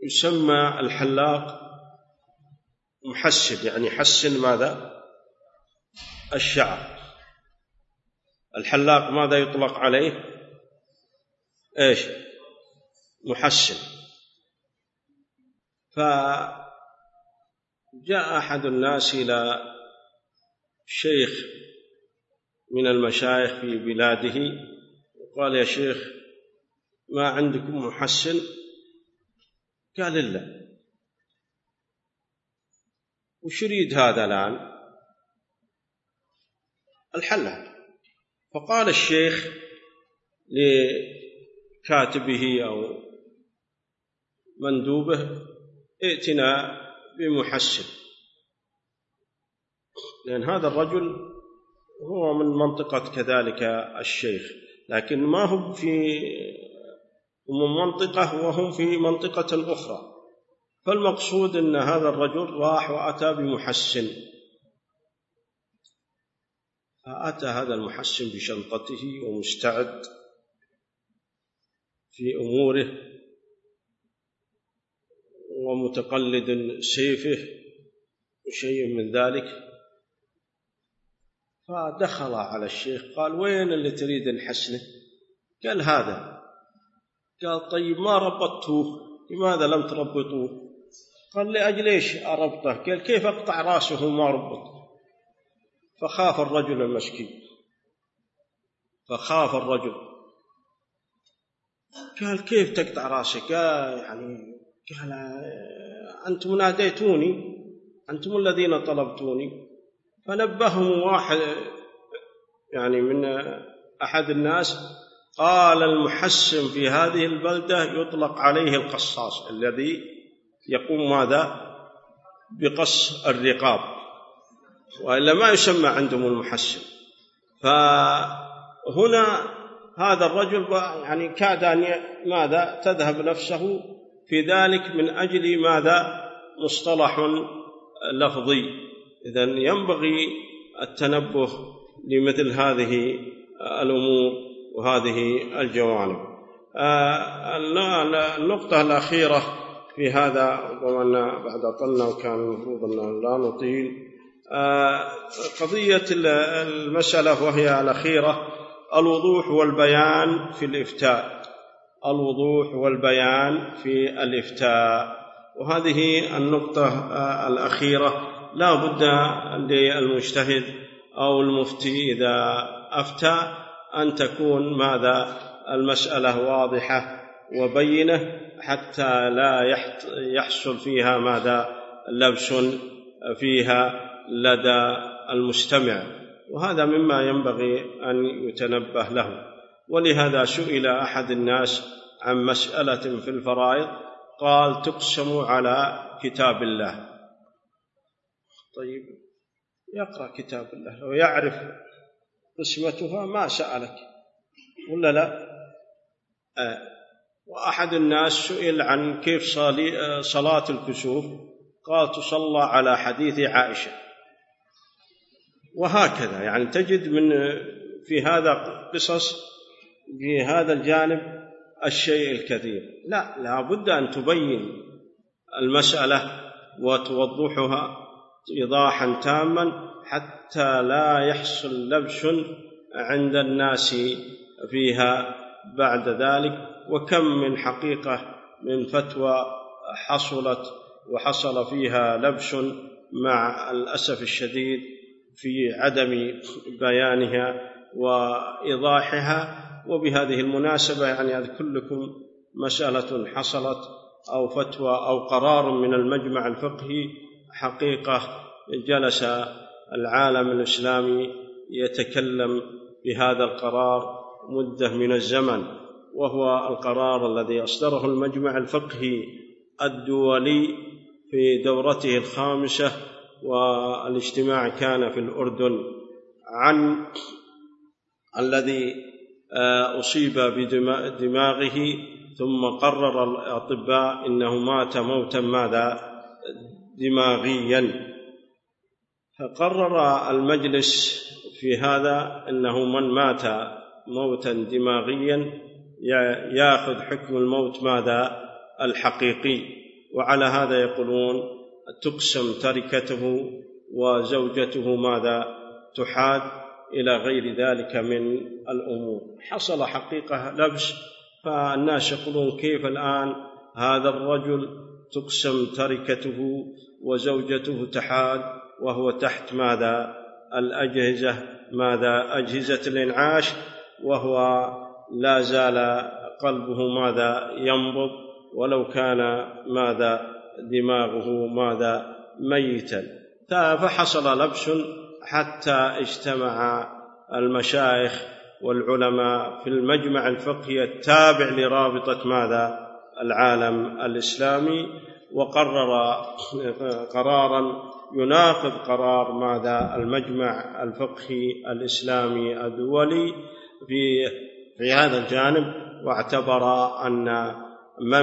يسمى الحلاق محسن، يعني يحسن ماذا؟ الشعر. الحلاق ماذا يطلق عليه؟ ايش؟ محسن. فجاء أحد الناس إلى شيخ من المشايخ في بلاده وقال: يا شيخ، ما عندكم محسن؟ قال: لا. وش يريد هذا الآن؟ الحلاق. فقال الشيخ لكاتبه أو مندوبه: ائتنا بمحسن، لأن هذا الرجل هو من منطقة كذلك الشيخ، لكن ما هم في منطقة وهم في منطقة أخرى. فالمقصود أن هذا الرجل راح وأتى بمحسن، فأتى هذا المحسن بشنطته ومستعد في أموره ومتقلد سيفه وشيء من ذلك. فدخل على الشيخ قال: وين اللي تريد نحسنه؟ قال: هذا. قال: طيب ما ربطتوه؟ لماذا لم تربطوه؟ قال: لأجل إيش أربطه؟ قال: كيف أقطع رأسه ما ربط؟ فخاف الرجل المسكين، فخاف الرجل. قال: كيف تقطع رأسك؟ قال: أنتم ناديتوني، أنتم الذين طلبتوني. فنبههم واحد يعني من أحد الناس قال: المحسن في هذه البلدة يطلق عليه القصاص، الذي يقوم ماذا؟ بقص الرقاب، وإلا ما يسمى عندهم المحسن. فهنا هذا الرجل يعني كاد أن ماذا؟ تذهب نفسه في ذلك من أجل ماذا؟ مصطلح لفظي. إذن ينبغي التنبه لمثل هذه الأمور وهذه الجوانب. النقطة الأخيرة في هذا، وأن بعد طلنا وكان المفروض أن لا نطيل، قضية المسألة وهي الأخيرة: الوضوح والبيان في الإفتاء. الوضوح والبيان في الإفتاء، وهذه النقطة الأخيرة لا بد للمجتهد أو المفتي إذا أفتى أن تكون ماذا؟ المسألة واضحة وبينة، حتى لا يحصل فيها ماذا؟ لبس فيها لدى المستمع، وهذا مما ينبغي أن يتنبه له. ولهذا سئل أحد الناس عن مسألة في الفرائض، قال: تقسم على كتاب الله. طيب، يقرأ كتاب الله لو يعرف قسمتها ما سألك، ولا لا؟ وأحد الناس سئل عن كيف صلاة الكسوف، قال: تصلى على حديث عائشة. وهكذا يعني تجد من في هذا قصص في هذا الجانب الشيء الكثير. لا بد أن تبين المسألة وتوضحها إيضاحا تاما حتى لا يحصل لبس عند الناس فيها بعد ذلك. وكم من حقيقة من فتوى حصلت وحصل فيها لبس مع الأسف الشديد في عدم بيانها وإيضاحها. وبهذه المناسبة يعني أذكر لكم مسألة حصلت أو فتوى أو قرار من المجمع الفقهي. حقيقة جلس العالم الإسلامي يتكلم بهذا القرار مدة من الزمن، وهو القرار الذي أصدره المجمع الفقهي الدولي في دورته الخامسة، والاجتماع كان في الأردن، عن الذي أصيب بدماغه ثم قرر الأطباء إنه مات موتا ماذا؟ دماغيا. فقرر المجلس في هذا أنه من مات موتا دماغيا يأخذ حكم الموت ماذا؟ الحقيقي، وعلى هذا يقولون تقسم تركته وزوجته ماذا تحاد إلى غير ذلك من الأمور. حصل حقيقة لبس، فالناس يقولون كيف الآن هذا الرجل تقسم تركته وزوجته تحاد وهو تحت ماذا الأجهزة، ماذا أجهزة الإنعاش، وهو لا زال قلبه ماذا ينبض ولو كان ماذا دماغه ماذا ميتا. فحصل لبس حتى اجتمع المشايخ والعلماء في المجمع الفقهي التابع لرابطة ماذا العالم الإسلامي، وقرر قرارا يناقض قرار ماذا المجمع الفقهي الإسلامي الدولي في هذا الجانب، واعتبر أن من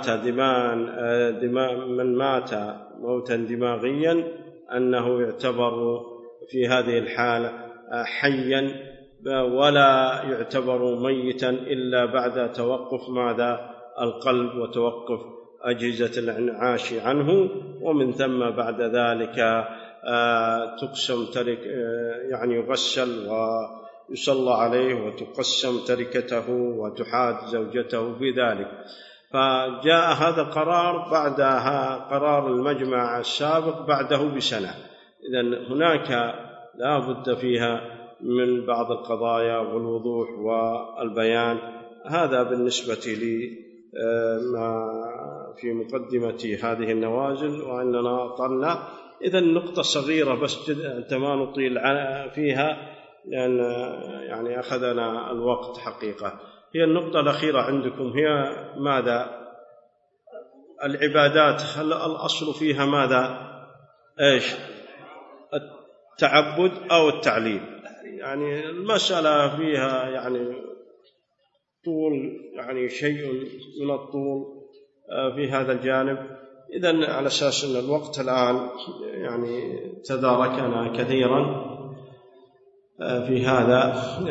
مات موتا دماغيا أنه يعتبر في هذه الحالة حيا ولا يعتبر ميتا إلا بعد توقف ماذا القلب وتوقف أجهزة الإنعاش عنه، ومن ثم بعد ذلك تقسم يعني يغسل ويصلى عليه وتقسم تركته وتحاد زوجته في ذلك. فجاء هذا القرار بعدها قرار المجمع السابق بعده بسنة. إذن هناك لا بد فيها من بعض القضايا والوضوح والبيان. هذا بالنسبة لي ما في مقدمة هذه النوازل، وأننا طلنا إذن نقطة صغيرة بس أنت ما نطيل فيها لأن يعني أخذنا الوقت حقيقة. هي النقطة الأخيرة عندكم هي ماذا العبادات، هل الأصل فيها ماذا إيش التعبد أو التعليل؟ يعني المسألة فيها يعني طول، يعني شيء من الطول في هذا الجانب. إذن على أساس أن الوقت الآن يعني تداركنا كثيرا في هذا،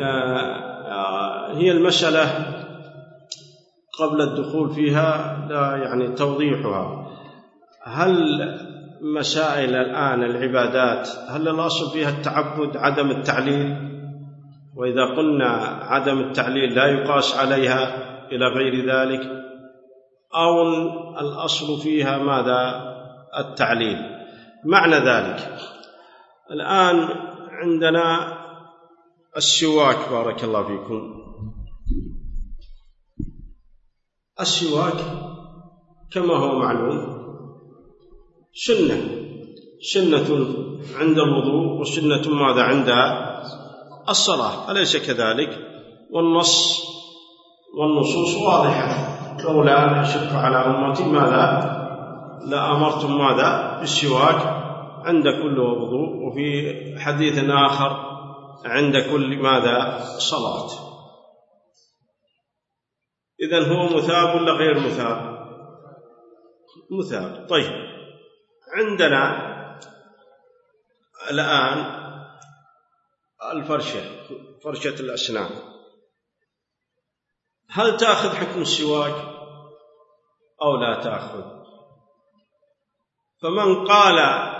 هي المسألة قبل الدخول فيها لا يعني توضيحها. هل مسائل الآن العبادات هل الأصل فيها التعبد عدم التعليل؟ وإذا قلنا عدم التعليل لا يقاس عليها إلى غير ذلك، أو الأصل فيها ماذا التعليل؟ معنى ذلك الآن عندنا السواك، بارك الله فيكم. السواك كما هو معلوم سنة عند الوضوء وسنة ماذا عند الصلاة، أليس كذلك؟ والنصوص واضحة. لولا أشق على أمتي ماذا لأمرتم ماذا بالسواك عند كل وضوء، وفي حديث آخر عند كل ماذا صلاة. إذن هو مثاب ولا غير مثاب؟ مثاب. طيب، عندنا الآن فرشة الأسنان، هل تأخذ حكم السواك أو لا تأخذ؟ فمن قال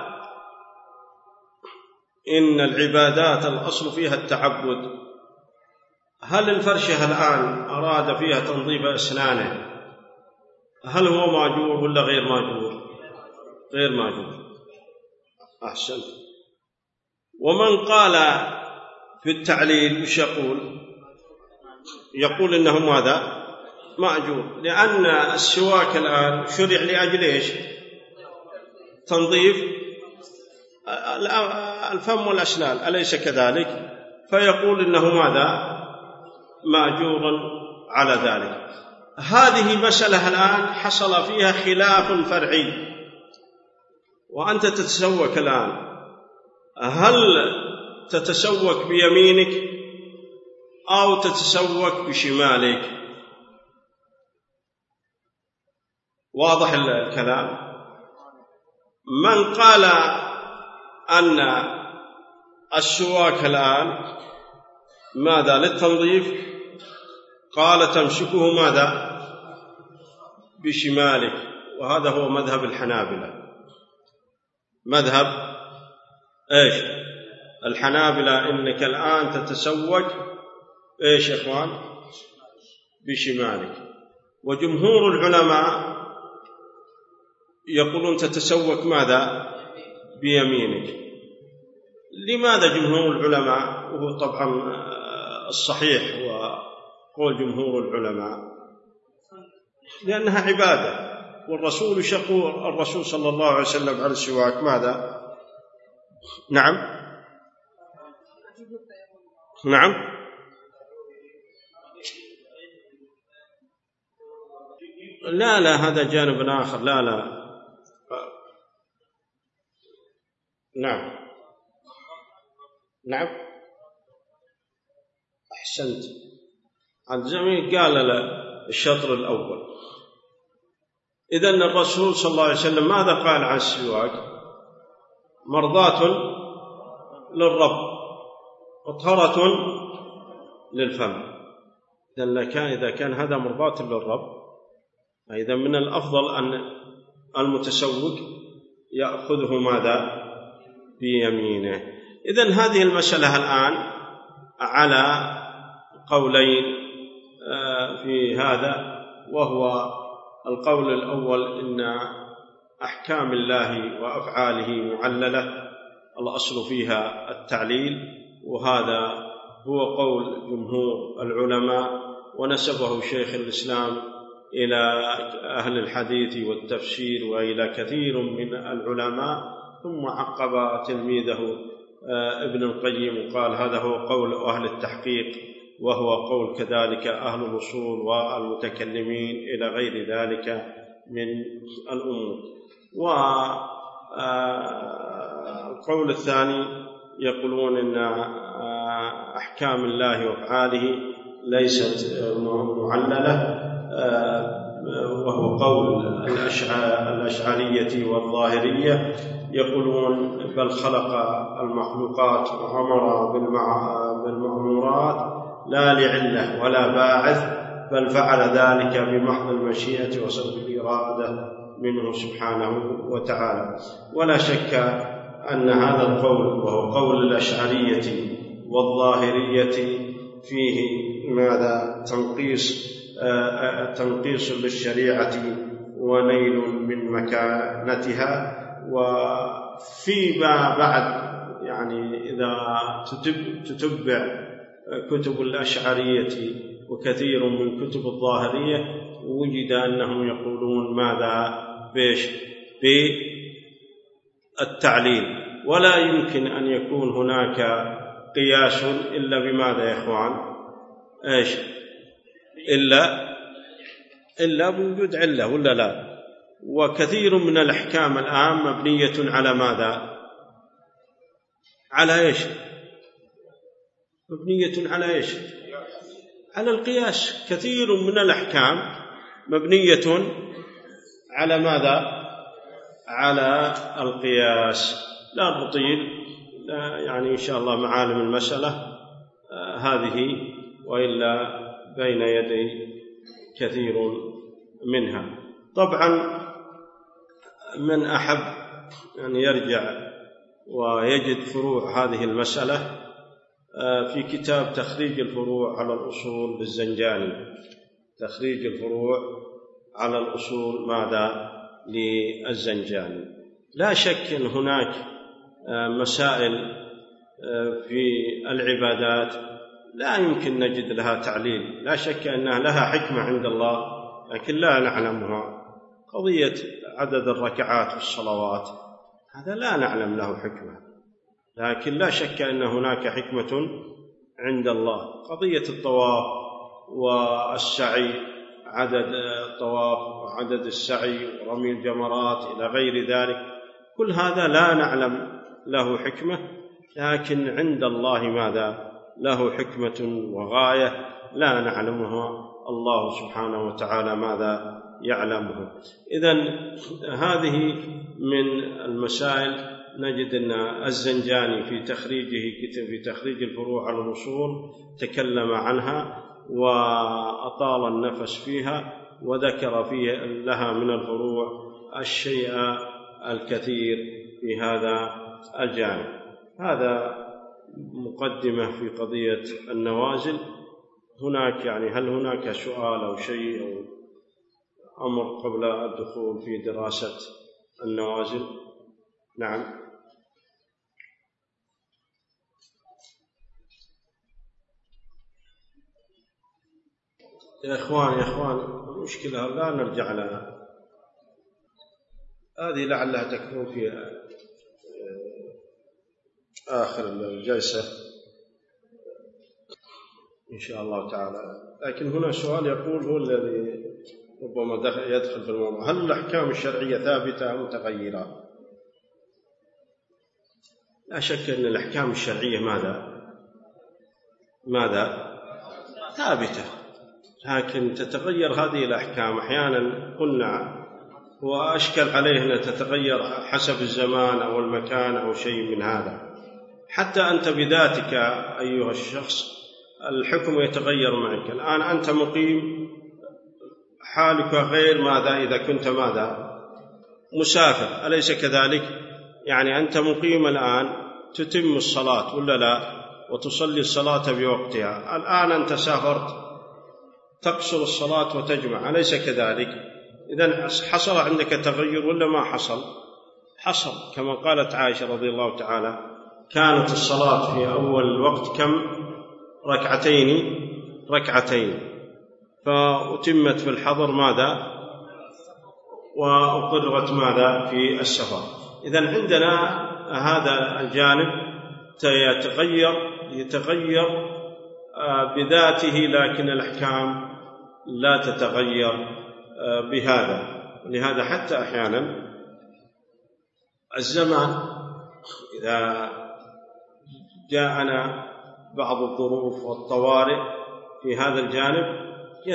إن العبادات الأصل فيها التعبد، هل الفرشة الآن أراد فيها تنظيف أسنانه، هل هو ماجور ولا غير ماجور؟ غير ماجور. أحسن. ومن قال في التعليل وش يقول إنه ماذا مأجور، لأن السواك الآن شرع لأجل إيش؟ تنظيف الفم والأسنان، أليس كذلك؟ فيقول إنه ماذا مأجور على ذلك. هذه مسألة الآن حصل فيها خلاف فرعي، وأنت تتسوك الآن، هل تتسوك بيمينك أو تتسوك بشمالك؟ واضح الكلام؟ من قال أن السواك الآن ماذا للتنظيف، قال تمسكه ماذا بشمالك، وهذا هو مذهب الحنابلة. مذهب إيش؟ الحنابلة إنك الآن تتسوق إيش يا إخوان؟ بشمالك. وجمهور العلماء يقولون تتسوق ماذا؟ بيمينك. لماذا جمهور العلماء؟ وهو طبعا الصحيح وقول جمهور العلماء لأنها عبادة، والرسول يشكر الرسول صلى الله عليه وسلم على السواك ماذا؟ نعم نعم لا هذا جانب آخر. لا نعم أحسنت. الزميل قال الشطر الأول. إذن الرسول صلى الله عليه وسلم ماذا قال عن السواك؟ مرضاة للرب مطهرة للفم. إذا كان هذا مرضاة للرب، إذا من الأفضل أن المتسوق يأخذه ماذا؟ بيمينه. إذن هذه المسألة الآن على قولين في هذا، وهو القول الأول إن أحكام الله وأفعاله معللة، الأصل فيها التعليل، وهذا هو قول جمهور العلماء، ونسبه شيخ الإسلام إلى أهل الحديث والتفسير وإلى كثير من العلماء، ثم عقب تلميذه ابن القيم وقال هذا هو قول أهل التحقيق، وهو قول كذلك أهل الأصول والمتكلمين إلى غير ذلك من الأمور. والقول الثاني يقولون إن أحكام الله وأفعاله ليست معللة، وهو قول الأشعرية والظاهرية، يقولون بل خلق المخلوقات وأمر بالمأمورات لا لعلة ولا باعث، بل فعل ذلك بمحض المشيئة وسبب الإرادة منه سبحانه وتعالى. ولا شك أن هذا القول وهو قول الأشعرية والظاهرية فيه ماذا؟ تنقيص للشريعة ونيل من مكانتها. وفيما بعد يعني إذا تتبع كتب الأشعرية وكثير من كتب الظاهرية وجد أنهم يقولون ماذا؟ بالتعليل. ولا يمكن أن يكون هناك قياس إلا بماذا يا إخوان؟ إلا بوجود علة، ولا لا؟ وكثير من الأحكام الآن مبنية على ماذا؟ على مبنية على على القياس. كثير من الأحكام مبنية على ماذا؟ على القياس. لا نطيل، يعني إن شاء الله معالم المسألة هذه، وإلا بين يدي كثير منها. طبعا من أحب أن يرجع ويجد فروع هذه المسألة في كتاب تخريج الفروع على الأصول للزنجاني. تخريج الفروع على الأصول ماذا؟ للزنجاني. لا شك أن هناك مسائل في العبادات لا يمكن نجد لها تعليل، لا شك أنها لها حكمة عند الله لكن لا نعلمها. قضية عدد الركعات في الصلوات هذا لا نعلم له حكمة، لكن لا شك أن هناك حكمة عند الله. قضية الطواف والسعي، عدد الطواف وعدد السعي ورمي الجمرات إلى غير ذلك، كل هذا لا نعلم له حكمة، لكن عند الله ماذا؟ له حكمة وغاية لا نعلمها، الله سبحانه وتعالى ماذا؟ يعلمه. إذن هذه من المسائل نجد أن الزنجاني في تخريج الفروع على الأصول تكلم عنها وأطال النفس فيها، وذكر فيها لها من الفروع الشيء الكثير في هذا الجانب. هذا مقدمة في قضية النوازل. هناك يعني هل هناك سؤال أو شيء أو أمر قبل الدخول في دراسة النوازل؟ نعم. يا إخوان المشكلة لا نرجع لها، هذه لعلها تكون في آخر الجلسة إن شاء الله تعالى. لكن هنا سؤال يقول هو الذي ربما يدخل في الموضوع: هل الأحكام الشرعية ثابتة أو متغيرة؟ لا شك أن الأحكام الشرعية ماذا؟ ثابتة، لكن تتغير هذه الأحكام أحيانا. قلنا هو أشكل عليه أن تتغير حسب الزمان أو المكان أو شيء من هذا. حتى أنت بذاتك أيها الشخص الحكم يتغير معك. الآن أنت مقيم، حالك غير ماذا إذا كنت مسافر، أليس كذلك؟ يعني أنت مقيم الآن تتم الصلاة ولا لا، وتصلي الصلاة بوقتها. الآن أنت سافرت تقصر الصلاة وتجمع، أليس كذلك؟ إذن حصل عندك تغير ولا ما حصل؟ حصل. كما قالت عائشة رضي الله تعالى: كانت الصلاة في أول الوقت كم؟ ركعتين، فأتمت في الحضر ماذا؟ وأقرت ماذا؟ في السفر. إذن عندنا هذا الجانب يتغير بذاته، لكن الأحكام لا تتغير بهذا. لهذا حتى أحيانا الزمان إذا جاءنا بعض الظروف والطوارئ في هذا الجانب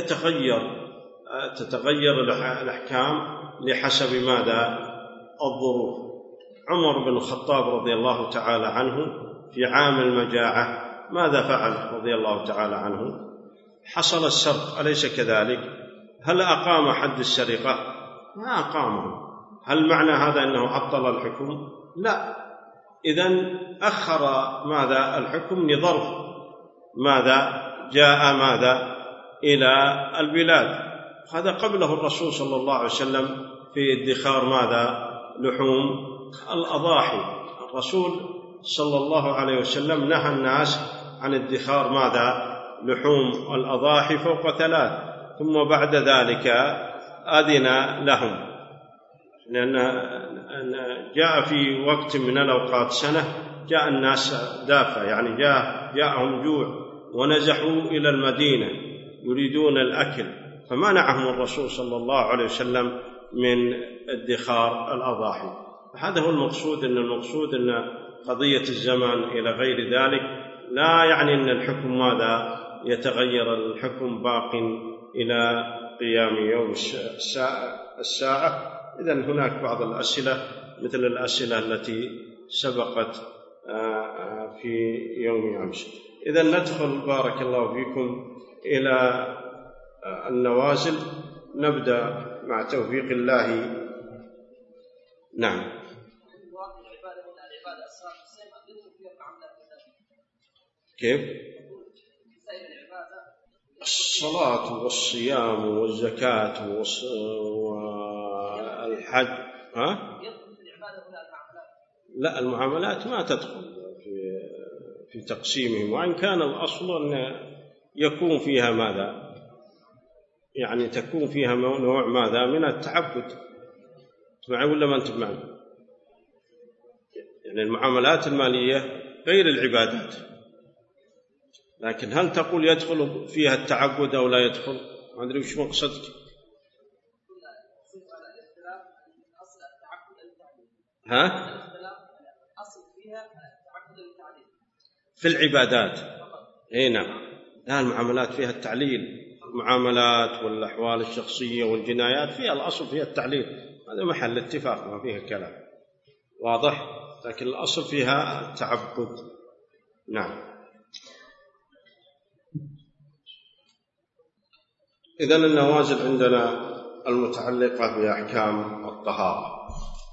تتغير الأحكام لحسب ماذا؟ الظروف. عمر بن الخطاب رضي الله تعالى عنه في عام المجاعة ماذا فعل رضي الله تعالى عنه؟ حصل السرقة، أليس كذلك؟ هل أقام حد السرقة؟ ما أقامه. هل معنى هذا أنه عطل الحكم؟ لا. إذن أخر ماذا؟ الحكم لظرف ماذا؟ جاء ماذا؟ إلى البلاد. هذا قبله الرسول صلى الله عليه وسلم في ادخار ماذا؟ لحوم الأضاحي. الرسول صلى الله عليه وسلم نهى الناس عن ادخار ماذا؟ لحوم الأضاحي فوق 3، ثم بعد ذلك أذن لهم، لأن جاء في وقت من الأوقات سنة جاء الناس دافع، يعني جاءهم جوع ونزحوا إلى المدينة يريدون الأكل، فمنعهم الرسول صلى الله عليه وسلم من ادخار الأضاحي. هذا هو المقصود. المقصود أن قضية الزمن إلى غير ذلك لا يعني أن الحكم ماذا؟ يتغير. الحكم باق إلى قيام يوم الساعة. إذن هناك بعض الأسئلة مثل الأسئلة التي سبقت في يوم أمس. إذن ندخل بارك الله فيكم إلى النوازل. نبدأ مع توفيق الله. نعم. كيف؟ الصلاة والصيام والزكاة والحج. لا، المعاملات ما تدخل في تقسيمهم، وإن كان الأصل أن يكون فيها ماذا؟ يعني تكون فيها نوع ماذا؟ من التعبد. معي ولا ما أنتم معي؟ يعني المعاملات المالية غير العبادات، لكن هل تقول يدخل فيها التعبد أو لا يدخل؟ ما أدري وش مقصدك. في العبادات. نعم. المعاملات فيها التعليل، المعاملات والأحوال الشخصية والجنايات فيها الأصل فيها التعليل، هذا محل اتفاق ما فيها كلام، واضح. لكن الأصل فيها التعبد. نعم. إذن النوازل عندنا المتعلقة بأحكام الطهارة.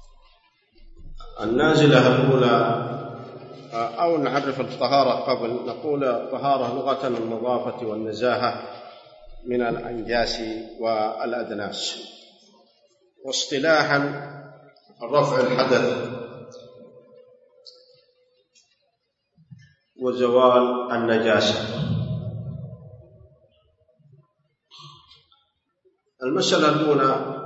النازلة الأولى، أو نعرف الطهارة قبل. نقول الطهارة لغة النظافة والنزاهة من الأنجاس والأدناس، واصطلاحا رفع الحدث وزوال النجاسة. المسألة الأولى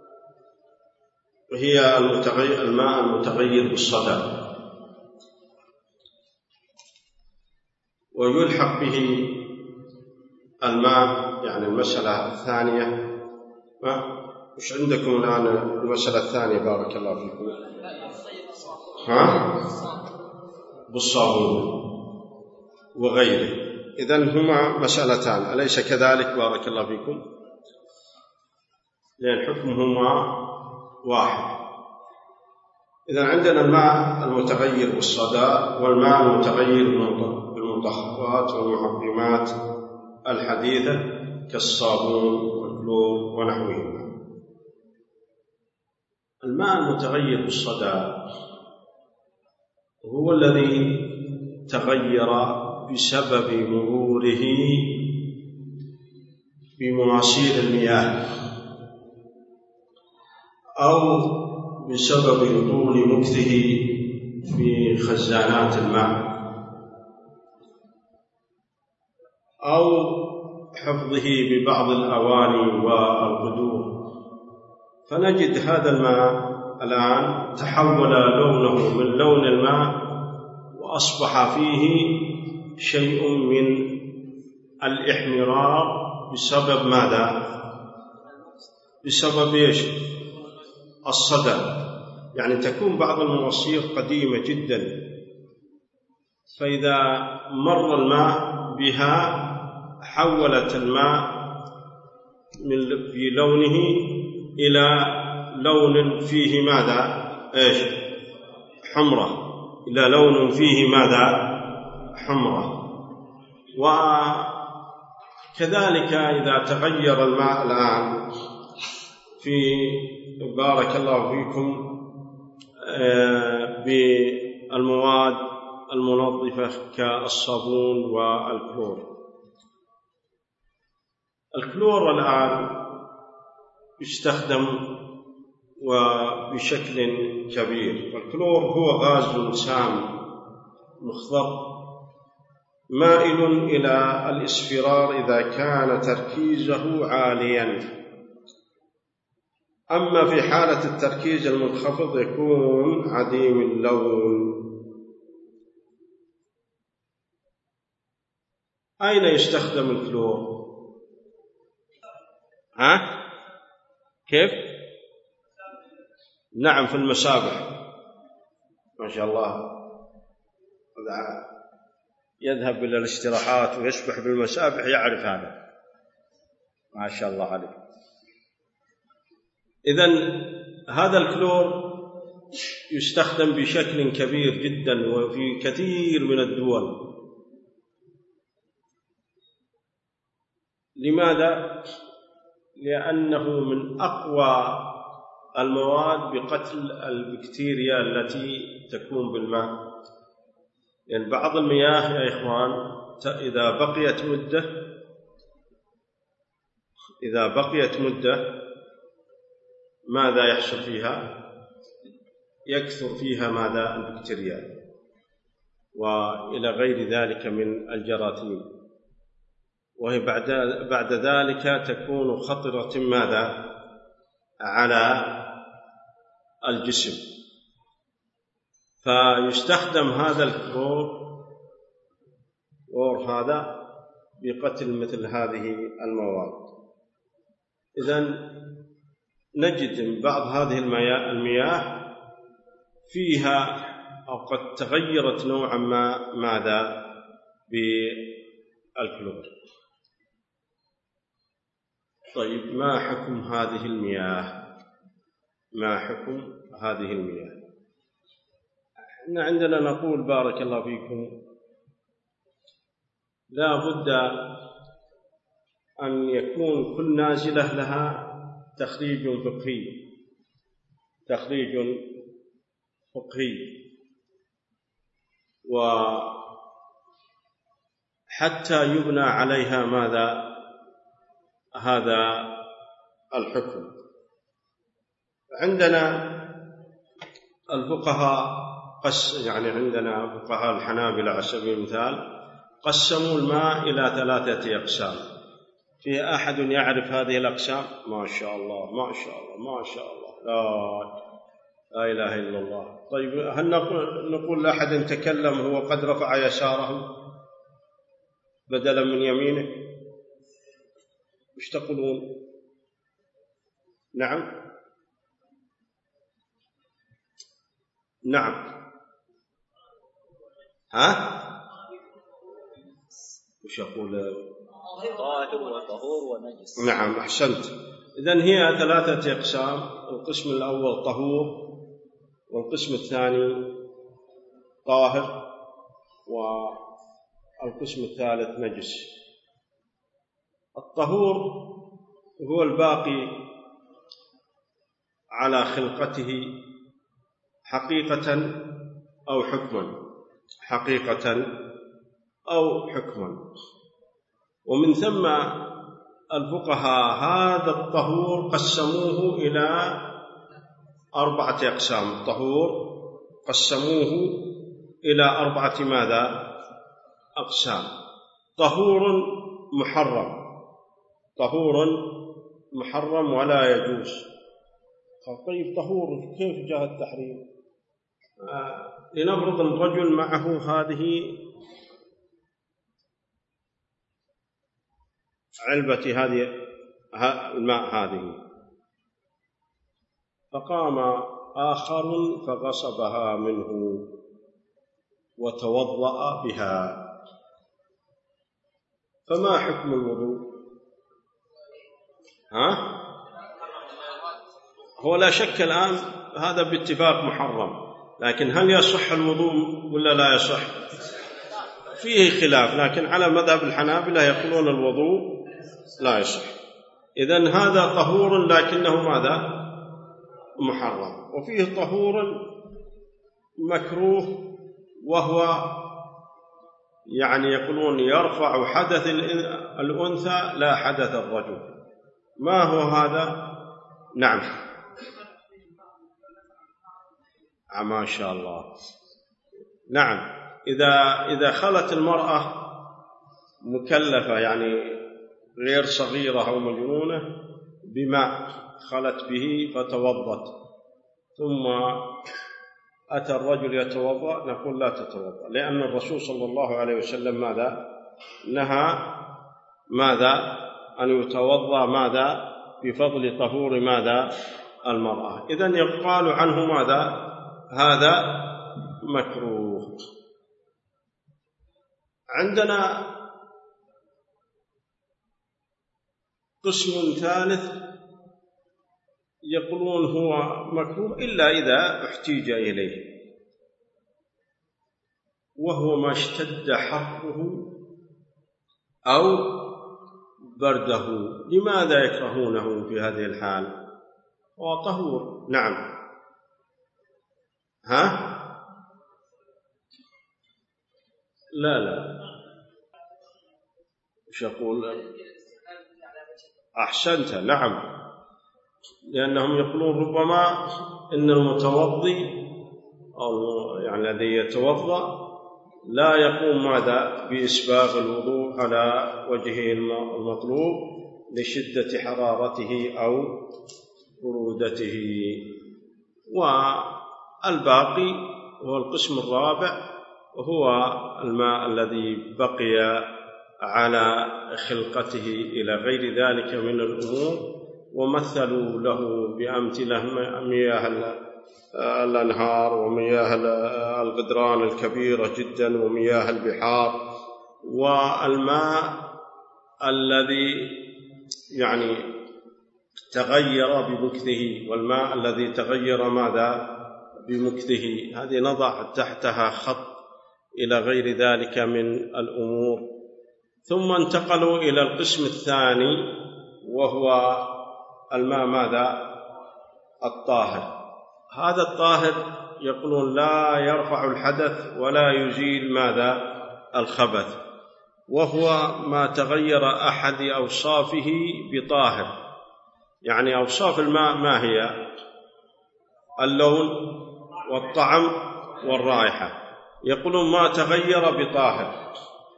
هي الماء المتغير بالصدى، ويلحق به الماء، يعني المسألة الثانية. وش عندكم الآن المسألة الثانية؟ بارك الله فيكم. بالصابون وغيره. إذن هما مسألتان، أليس كذلك؟ بارك الله فيكم، لأن حكمهما واحد. إذن عندنا الماء المتغير بالصدى والماء المتغير بالمطهرات والمحكمات الحديثة كالصابون والكلور ونحوهما. الماء المتغير بالصدى هو الذي تغير بسبب مروره بمواسير المياه، أو بسبب طول مكثه في خزانات الماء، أو حفظه ببعض الأواني والقدور. فنجد هذا الماء الآن تحول لونه من لون الماء وأصبح فيه شيء من الإحمرار بسبب ماذا؟ بسبب إيش؟ الصدى. يعني تكون بعض المواسير قديمة جدا، فإذا مر الماء بها حولت الماء في لونه إلى لون فيه ماذا؟ إيش؟ حمرة، إلى لون فيه ماذا؟ حمرة. وكذلك إذا تغير الماء الآن في بارك الله فيكم بالمواد المنظفة كالصابون والكلور. الكلور الآن يستخدم وبشكل كبير. الكلور هو غاز سام مخضر مائل إلى الإصفرار إذا كان تركيزه عاليا، أما في حالة التركيز المنخفض يكون عديم اللون. أين يستخدم الكلور؟ كيف؟ نعم، في المسابح. ما شاء الله، يذهب إلى الاستراحات ويسبح بالمسابح، يعرف هذا، ما شاء الله عليه. إذن هذا الكلور يستخدم بشكل كبير جدا وفي كثير من الدول. لماذا؟ لأنه من أقوى المواد بقتل البكتيريا التي تكون بالماء. يعني بعض المياه يا إخوان إذا بقيت مدة ماذا يحصل فيها؟ يكثر فيها ماذا؟ البكتيريا وإلى غير ذلك من الجراثيم، وهي بعد ذلك تكون خطرة ماذا؟ على الجسم. فيستخدم هذا الكلور هذا بقتل مثل هذه المواد. إذن نجد بعض هذه المياه فيها أو قد تغيرت نوعا ما ماذا؟ بالكلور. طيب، ما حكم هذه المياه؟ ما حكم هذه المياه؟ احنا عندنا نقول بارك الله فيكم لا بد أن يكون كل نازلة لها تخريج فقهي، تخريج فقهي، وحتى يبنى عليها ماذا؟ هذا الحكم. عندنا الفقهاء يعني عندنا فقهاء الحنابلة على سبيل المثال قسموا الماء إلى 3 أقسام. في أحد يعرف هذه الأقسام؟ ما شاء الله ما شاء الله ما شاء الله، لا إله إلا الله. طيب هل نقول لأحد تكلم هو قد رفع يساره بدلا من يمينه؟ وش تقولون؟ نعم نعم. ها؟ وش يقول؟ طاهر وطهور ونجس. نعم أحسنت. إذن هي 3 أقسام. القسم الأول طهور، والقسم الثاني طاهر، والقسم الثالث نجس. الطهور هو الباقي على خلقته حقيقة أو حكما، حقيقة أو حكما. ومن ثم الفقهاء هذا الطهور قسموه إلى 4 أقسام. الطهور قسموه إلى 4 ماذا؟ أقسام. طهور محرم، طهور محرم ولا يجوز. طيب طهور كيف جاء التحريم؟ لنفرض الرجل معه هذه علبة هذه الماء هذه، فقام آخر فغصبها منه وتوضأ بها، فما حكم الوضوء؟ هو لا شك الآن هذا باتفاق محرم، لكن هل يصح الوضوء ولا لا يصح؟ فيه خلاف، لكن على مذهب الحنابلة يقولون الوضوء لا يصح. إذن هذا طهور لكنه ماذا؟ محرم. وفيه طهور مكروه، وهو يعني يقولون يرفع حدث الأنثى لا حدث الرجل. ما هو هذا؟ نعم ما شاء الله. نعم إذا خلت المرأة مكلفة يعني غير صغيرة أو مجنونة بماء خلت به فتوضت، ثم أتى الرجل يتوضأ، نقول لا تتوضأ، لأن الرسول صلى الله عليه وسلم ماذا؟ نهى ماذا؟ أن يتوضأ ماذا؟ بفضل طهور ماذا؟ المرأة. إذن يقال عنه ماذا؟ هذا مكروه. عندنا قسم ثالث يقولون هو مكروه إلا إذا احتيج إليه، وهو ما اشتد حره أو برده. لماذا يكرهونه في هذه الحال؟ هو طهور. نعم لا وش يقول؟ أحسنت. نعم، لأنهم يقولون ربما إن المتوضي أو يعني الذي يتوضأ لا يقوم ماذا؟ بإسباغ الوضوء على وجهه المطلوب لشدة حرارته أو برودته. والباقي هو القسم الرابع، وهو الماء الذي بقي على خلقته إلى غير ذلك من الأمور، ومثلوا له بأمثلة مياه الأنهار ومياه القدران الكبيرة جدا ومياه البحار، والماء الذي يعني تغير بمكثه، والماء الذي تغير ماذا؟ بمكثه. هذه نضع تحتها خط إلى غير ذلك من الأمور. ثم انتقلوا إلى القسم الثاني، وهو الماء ماذا؟ الطاهر. هذا الطاهر يقولون لا يرفع الحدث ولا يزيل ماذا؟ الخبث، وهو ما تغير أحد أوصافه بطاهر. يعني أوصاف الماء ما هي؟ اللون والطعم والرائحة. يقولون ما تغير بطاهر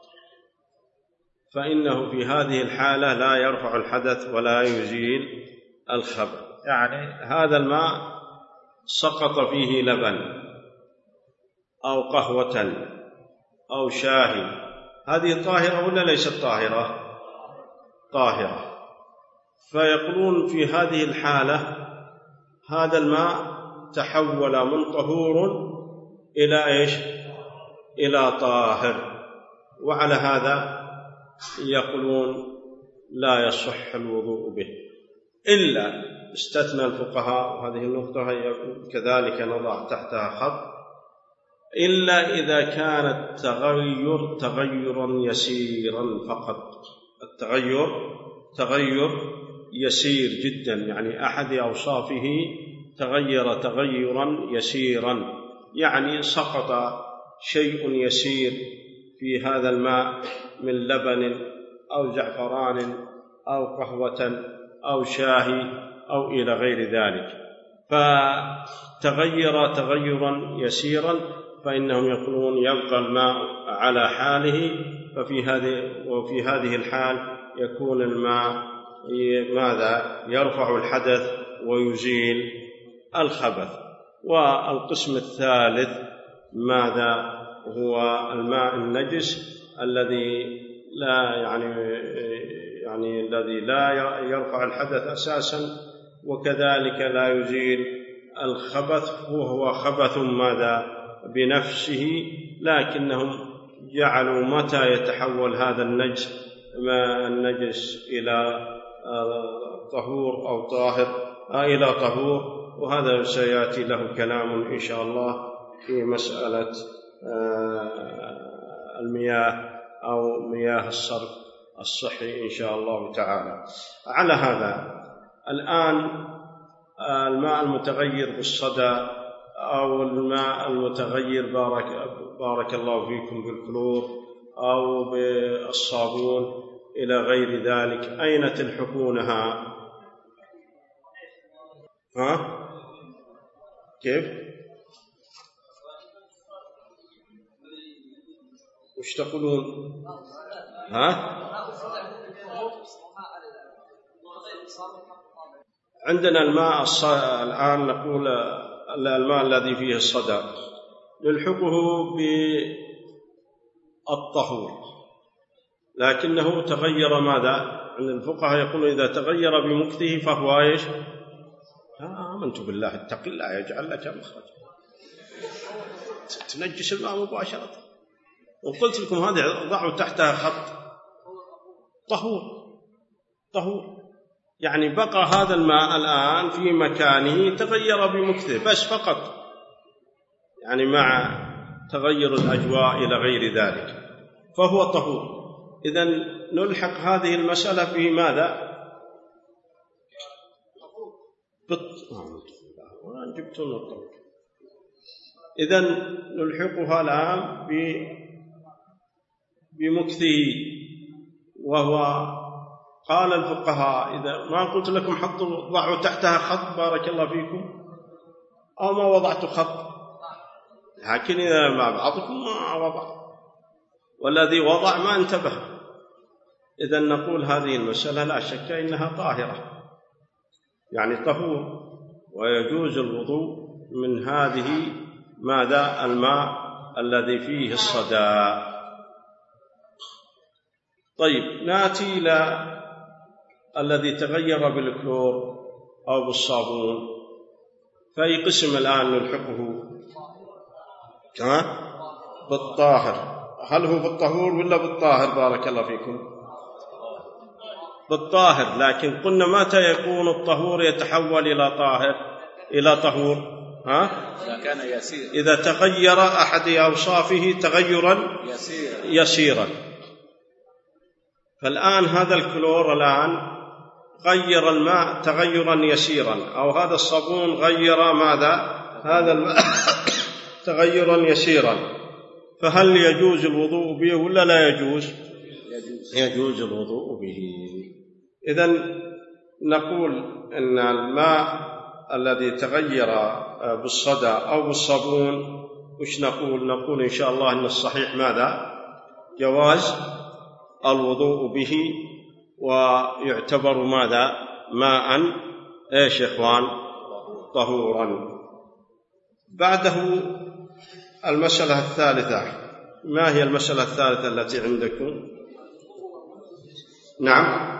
فإنه في هذه الحالة لا يرفع الحدث ولا يزيل الخبث. يعني هذا الماء سقط فيه لبن أو قهوة أو شاهي، هذه طاهرة ولا ليست طاهرة؟ طاهرة. فيقولون في هذه الحالة هذا الماء تحول من طهور إلى إيش؟ إلى طاهر، وعلى هذا يقولون لا يصح الوضوء به، إلا استثنى الفقهاء، وهذه النقطة هي كذلك نضع تحتها خط، إلا إذا كان التغير تغيرا يسيرا فقط. التغير تغير يسير جدا، يعني أحد أوصافه تغير تغيرا يسيرا، يعني سقط شيء يسير في هذا الماء من لبن أو زعفران أو قهوة أو شاهي أو إلى غير ذلك، فتغير تغيرا يسيرا، فإنهم يقولون يبقى الماء على حاله. وفي هذه الحال يكون الماء ماذا؟ يرفع الحدث ويزيل الخبث. والقسم الثالث ماذا؟ هو الماء النجس الذي الذي لا يرفع الحدث أساسا، وكذلك لا يزيل الخبث، وهو خبث ماذا؟ بنفسه، لكنهم جعلوا متى يتحول هذا النجس إلى طهور أو طاهر إلى طهور، وهذا سيأتي له كلام إن شاء الله في مسألة المياه أو مياه الصرف الصحي إن شاء الله تعالى. على هذا الآن الماء المتغير بالصدى أو الماء المتغير بارك الله فيكم بالكلور أو بالصابون إلى غير ذلك، أين تلحقونها؟ كيف؟ وش تقولون؟ عندنا الماء الآن نقول الماء الذي فيه الصدى نلحقه بالطهور، لكنه تغير ماذا؟ عند الفقهاء يقولون إذا تغير بمكثه فهو إيش؟ آمنت بالله، اتق الله يجعل لك مخرج، تنجس الماء مباشرة. وقلت لكم هذه ضعوا تحتها خط طهور، يعني بقى هذا الماء الآن في مكانه تغير بمكثه بس فقط، يعني مع تغير الأجواء إلى غير ذلك فهو طهور. إذن نلحق هذه المسألة في ماذا؟ إذن نلحقها الآن بمكثه، وهو قال الفقهاء إذا ما قلت لكم ضعوا تحتها خط بارك الله فيكم، أو ما وضعت خط، لكن إذا مع بعضكم ما وضع والذي وضع ما انتبه، إذا نقول هذه المسألة لا شك إنها طاهرة، يعني طهور، ويجوز الوضوء من هذه ماذا؟ الماء الذي فيه الصدى. طيب نأتي إلى الذي تغير بالكلور أو بالصابون، فأي قسم الآن نلحقه؟ بالطاهر. هل هو بالطهور ولا بالطاهر؟ بارك الله فيكم. بالطاهر، لكن قلنا متى يكون الطهور يتحول إلى طهور؟ إذا تغير أحد أوصافه تغيرا يسيرا. فالآن هذا الكلور الآن غير الماء تغيرا يسيرا، أو هذا الصابون غير ماذا؟ هذا الماء تغيرا يسيرا، فهل يجوز الوضوء به ولا لا يجوز؟ يجوز الوضوء به. إذن نقول أن الماء الذي تغير بالصدى أو بالصابون وش نقول؟ نقول إن شاء الله أن الصحيح ماذا؟ جواز الوضوء به، ويعتبر ماذا؟ ماء ايش يا اخوان؟ طهورا. بعده المسألة الثالثة. ما هي المسألة الثالثة التي عندكم؟ نعم،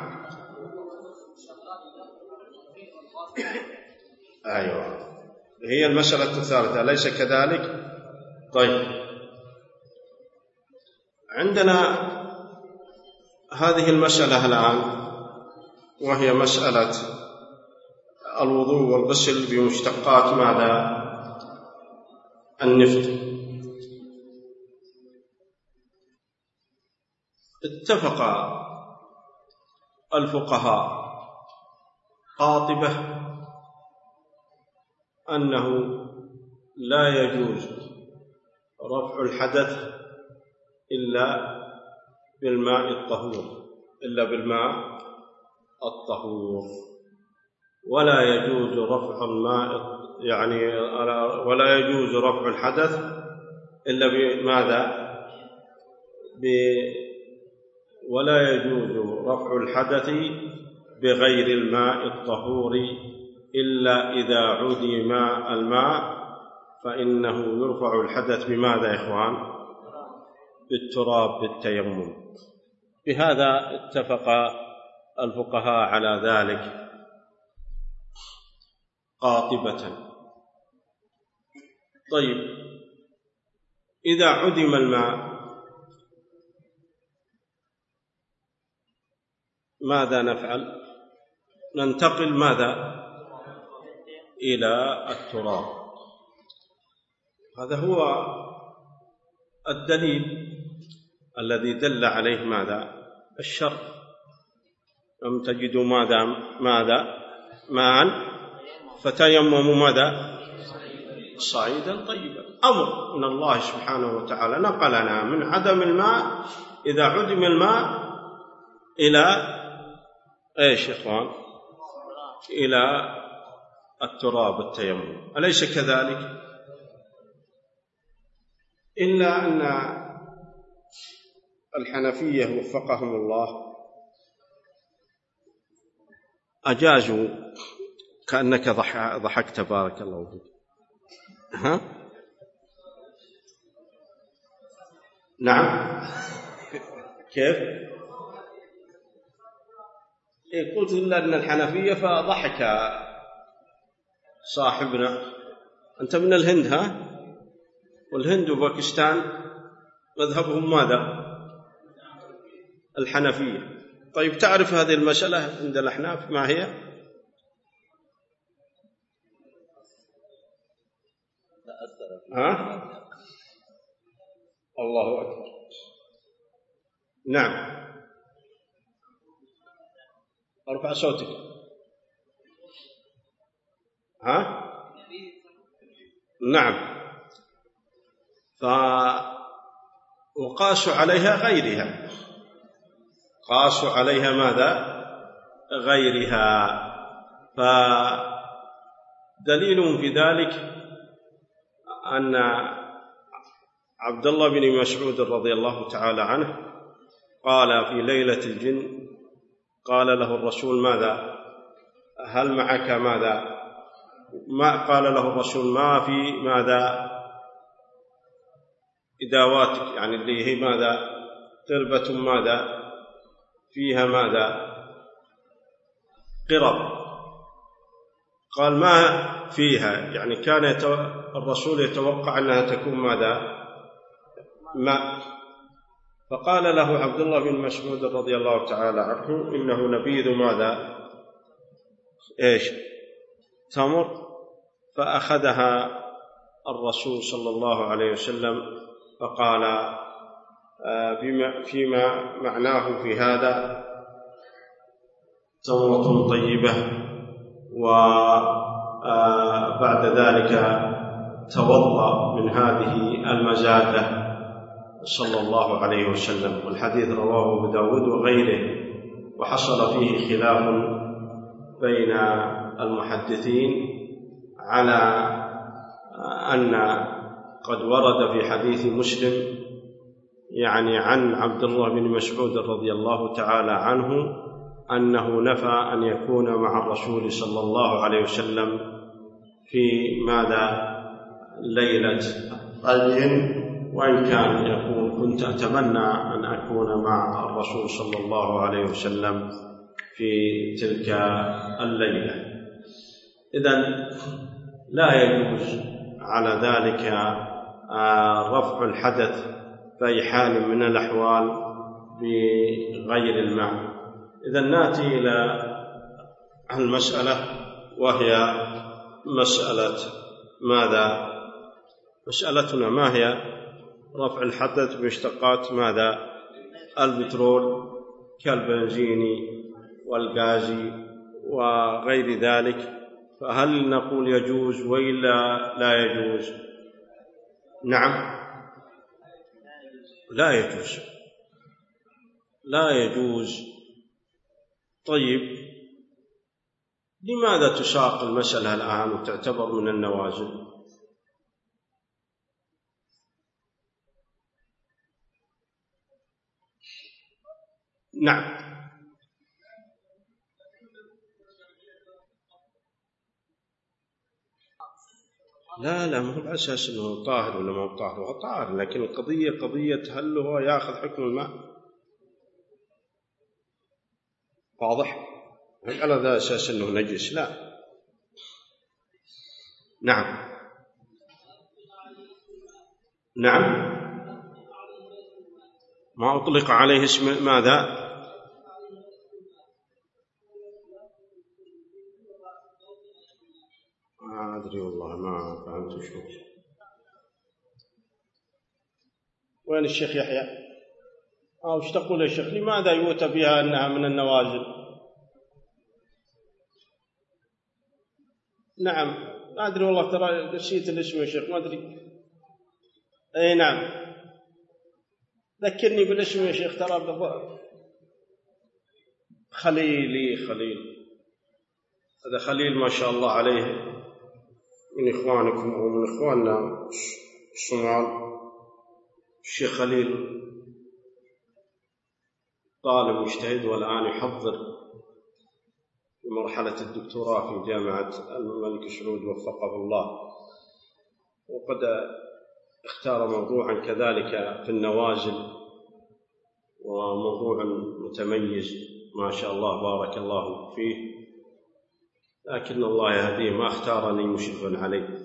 أيوة، هي المسألة الثالثة، أليس كذلك؟ طيب، عندنا هذه المسألة الآن، وهي مسألة الوضوء والغسل بمشتقات ماذا؟ النفط. اتفق الفقهاء قاطبة أنه لا يجوز رفع الحدث إلا بالماء الطهور، إلا بالماء الطهور، ولا يجوز رفع الماء ولا يجوز رفع الحدث إلا بماذا؟ ولا يجوز رفع الحدث بغير الماء الطهور إلا إذا عدم الماء، فإنه يرفع الحدث بماذا يا إخوان؟ بالتراب، بالتيمم. بهذا اتفق الفقهاء على ذلك قاطبة. طيب، إذا عدم الماء ماذا نفعل؟ ننتقل ماذا؟ إلى التراب. هذا هو الدليل الذي دل عليه ماذا؟ الشرع. لم تجدوا ماذا؟ ماء فتيمموا ماذا؟ صعيدا طيبا. أمر من الله سبحانه وتعالى نقلنا من عدم الماء، إذا عدم الماء، إلى ايش يا اخوان؟ إلى التراب، التيمم، أليس كذلك؟ إلا أن الحنفية وفقهم الله أجازوا. كأنك ضحكت، بارك الله فيك. ها؟ نعم، كيف؟ قلت إلا أن الحنفية، فضحك صاحبنا. أنت من الهند ها؟ والهند وباكستان مذهبهم ماذا؟ الحنفية. طيب، تعرف هذه المسألة عند الأحناف ما هي؟ ها؟ الله أكبر. نعم، ارفع صوتك. ها؟ نعم. وقاسوا عليها غيرها، قاسوا عليها ماذا؟ غيرها. فدليل في ذلك أن عبد الله بن مسعود رضي الله تعالى عنه قال في ليلة الجن، قال له الرسول ماذا؟ هل معك ماذا؟ ما قال له الرسول ما في ماذا؟ إداواتك، يعني اللي هي ماذا؟ قربة ماذا؟ فيها ماذا؟ قرب. قال ما فيها، يعني كان الرسول يتوقع أنها تكون ماذا؟ ماء. فقال له عبد الله بن مسعود رضي الله تعالى عنه إنه نبيذ ماذا؟ إيش؟ تمر. فأخذها الرسول صلى الله عليه وسلم فقال فيما معناه في هذا تمرة طيبة وبعد ذلك توضأ من هذه المزادة صلى الله عليه وسلم. والحديث رواه أبو داود وغيره، وحصل فيه خلاف بين المحدثين على أن قد ورد في حديث مسلم يعني عن عبد الله بن مسعود رضي الله تعالى عنه أنه نفى أن يكون مع الرسول صلى الله عليه وسلم في ماذا ليلة القدر، وإن كان يقول كنت أتمنى أن أكون مع الرسول صلى الله عليه وسلم في تلك الليلة. إذن لا يجوز على ذلك رفع الحدث في أي حال من الأحوال بغير الماء. إذن نأتي إلى المسألة، وهي مسألة ماذا؟ مسألتنا ما هي؟ رفع الحدث بمشتقات ماذا؟ البترول كالبنزين والغاز وغير ذلك. فهل نقول يجوز وإلا لا يجوز؟ نعم، لا يجوز، لا يجوز. طيب، لماذا تساق المسألة الآن وتعتبر من النوازل؟ نعم، لا مو الأساس أنه طاهر ولا ما هو طاهر، هو طاهر، لكن القضية قضية هل هو يأخذ حكم الماء؟ واضح؟ على ذا أساس أنه نجس؟ لا. نعم ما أطلق عليه اسم ماذا؟ ما أدري والله، ما فهمت شو. وين الشيخ يحيى؟ وش تقول يا شيخ؟ لماذا يؤتى بها أنها من النوازل؟ نعم، ما أدري والله، ترى نسيت الاسم يا شيخ، ما أدري. أي نعم، ذكرني بالاسم يا شيخ، ترى خليل. هذا خليل ما شاء الله عليه من إخوانكم أو من إخواننا الصومال. الشيخ خليل طالب مجتهد، والآن يحضر في مرحلة الدكتوراه في جامعة الملك سعود وفقه الله، وقد اختار موضوعا كذلك في النوازل، وموضوع متميز ما شاء الله، بارك الله فيه، لكن الله يهديه، ما اختارني مشرفا عليه.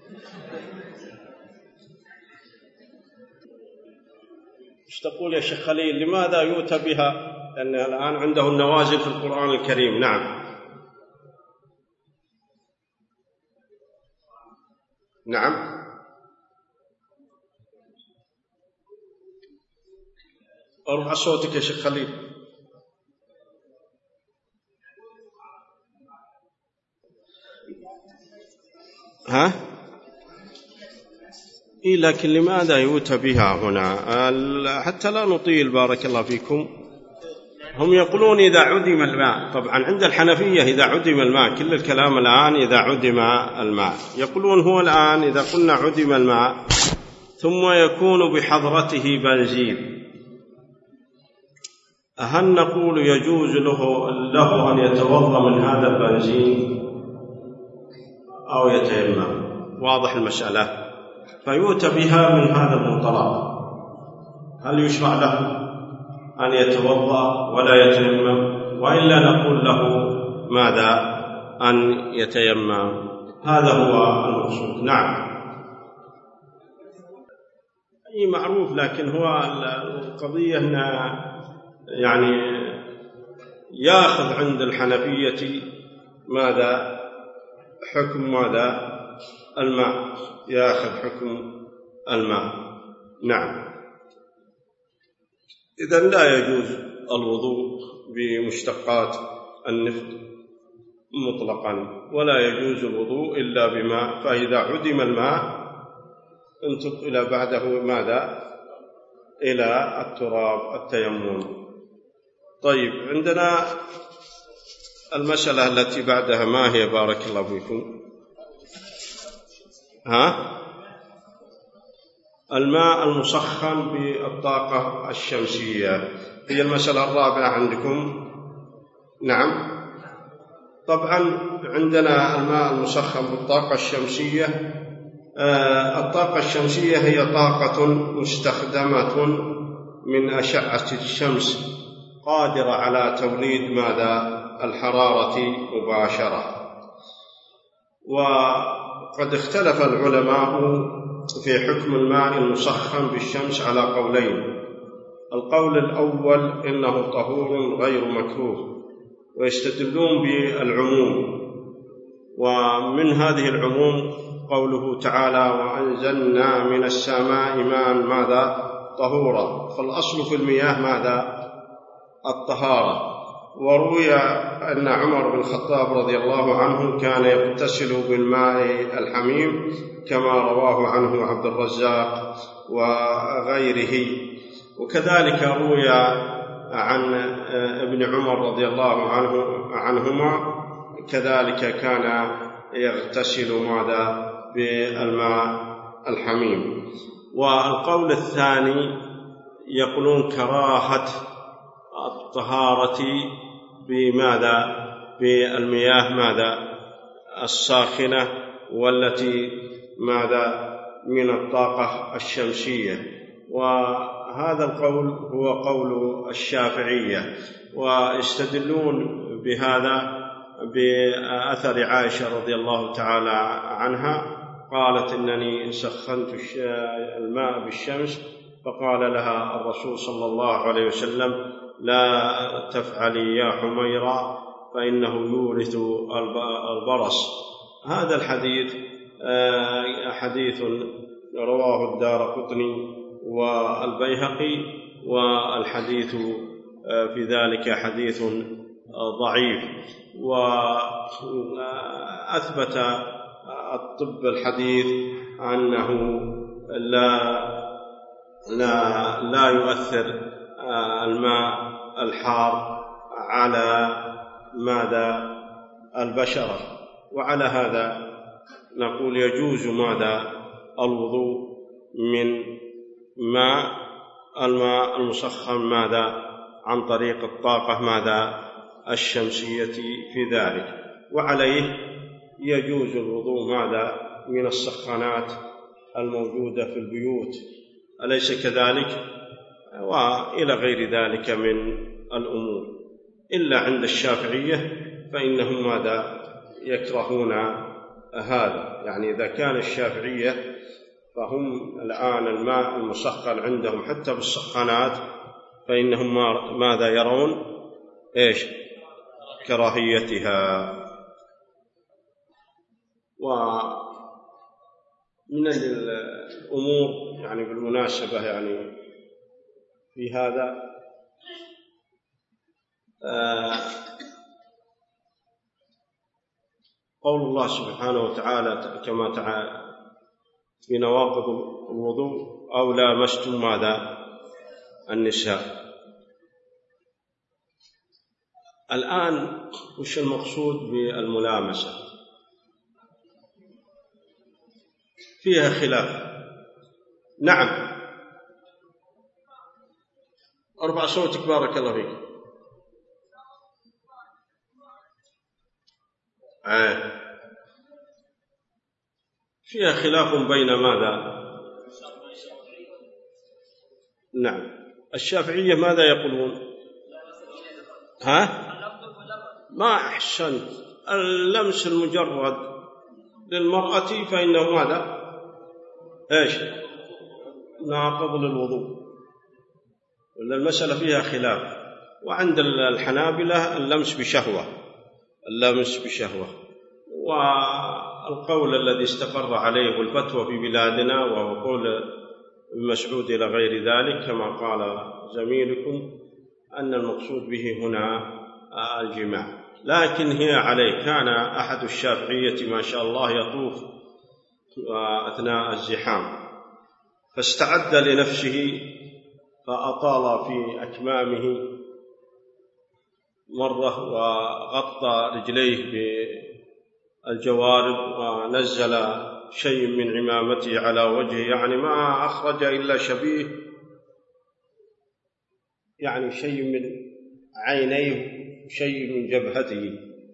ايش تقول يا شيخ خليل؟ لماذا يؤتى بها؟ لأن الآن عنده النوازل في القرآن الكريم. نعم ارفع صوتك يا شيخ خليل. لكن لماذا يؤتى بها هنا؟ حتى لا نطيل، بارك الله فيكم. هم يقولون إذا عدم الماء، طبعا عند الحنفية إذا عدم الماء، كل الكلام الآن إذا عدم الماء. يقولون هو الآن إذا قلنا عدم الماء ثم يكون بحضرته بنزين، هل نقول يجوز له أن يتوضأ من هذا البنزين أو يتيمم؟ واضح المسألة. فيؤتى بها من هذا المنطلق، هل يشرع له أن يتوضأ ولا يتيمم، وإلا نقول له ماذا؟ أن يتيمم. هذا هو المقصود. نعم، أي معروف، لكن هو القضية أن يعني يأخذ عند الحنفية ماذا؟ حكم ماذا؟ الماء، يأخذ حكم الماء. نعم. إذن لا يجوز الوضوء بمشتقات النفط مطلقا، ولا يجوز الوضوء إلا بماء، فإذا عدم الماء انتقل بعده ماذا؟ إلى التراب، التيمم. طيب، عندنا المسألة التي بعدها ما هي بارك الله فيكم؟ الماء المسخن بالطاقة الشمسية هي المسألة الرابعة عندكم. نعم، طبعا عندنا الماء المسخن بالطاقة الشمسية. الطاقة الشمسية هي طاقة مستخدمة من أشعة الشمس قادرة على توليد ماذا؟ الحرارة مباشرة. وقد اختلف العلماء في حكم الماء المسخن بالشمس على قولين. القول الأول إنه طهور غير مكروه، ويستدلون بالعموم، ومن هذه العموم قوله تعالى: وأنزلنا من السماء ماء ماذا؟ طهورا. فالأصل في المياه ماذا؟ الطهارة. وروي أن عمر بن الخطاب رضي الله عنه كان يغتسل بالماء الحميم، كما رواه عنه عبد الرزاق وغيره. وكذلك روي عن ابن عمر رضي الله عنهما كذلك كان يغتسل ماذا؟ بالماء الحميم. والقول الثاني يقولون كراهة الطهارة بماذا؟ بالمياه ماذا؟ الساخنة، والتي ماذا؟ من الطاقة الشمسية. وهذا القول هو قول الشافعية، ويستدلون بهذا بأثر عائشة رضي الله تعالى عنها، قالت: إنني سخنت الماء بالشمس، فقال لها الرسول صلى الله عليه وسلم: لا تفعلي يا حميرة فإنه يورث البرص. هذا الحديث حديث رواه الدارقطني والبيهقي، والحديث في ذلك حديث ضعيف. وأثبت الطب الحديث أنه لا يؤثر الماء الحار على ماذا؟ البشرة. وعلى هذا نقول يجوز ماذا؟ الوضوء من الماء المسخن ماذا؟ عن طريق الطاقة ماذا؟ الشمسية في ذلك. وعليه يجوز الوضوء ماذا؟ من السخانات الموجودة في البيوت، أليس كذلك؟ وإلى غير ذلك من الأمور، إلا عند الشافعية فإنهم ماذا؟ يكرهون هذا. يعني إذا كان الشافعية فهم الآن الماء المسخن عندهم حتى بالسخانات، فإنهم ماذا يرون؟ إيش؟ كراهيتها. ومن الأمور يعني بالمناسبة يعني في هذا قول الله سبحانه وتعالى كما في نواقض الوضوء: أو لامستم ماذا؟ النساء. الآن وش المقصود بالملامسة؟ فيها خلاف. نعم، ارفع صوتك بارك الله فيك. فيها خلاف بين ماذا؟ نعم، الشافعية ماذا يقولون؟ ما أحسنت، اللمس المجرد للمرأة فإنه ماذا؟ إيش؟ ناقض للوضوء. المسألة فيها خلاف. وعند الحنابلة اللمس بشهوة. والقول الذي استقر عليه الفتوى في بلادنا وهو قول ابن مسعود إلى غير ذلك كما قال زميلكم، أن المقصود به هنا الجماع. لكن هي عليه. كان أحد الشافعية ما شاء الله يطوف أثناء الزحام، فاستعد لنفسه فأطال في أكمامه مرة وغطى رجليه بالجوارب ونزل شيء من عمامته على وجهه، يعني ما أخرج إلا شبيه، يعني شيء من عينيه شيء من جبهته.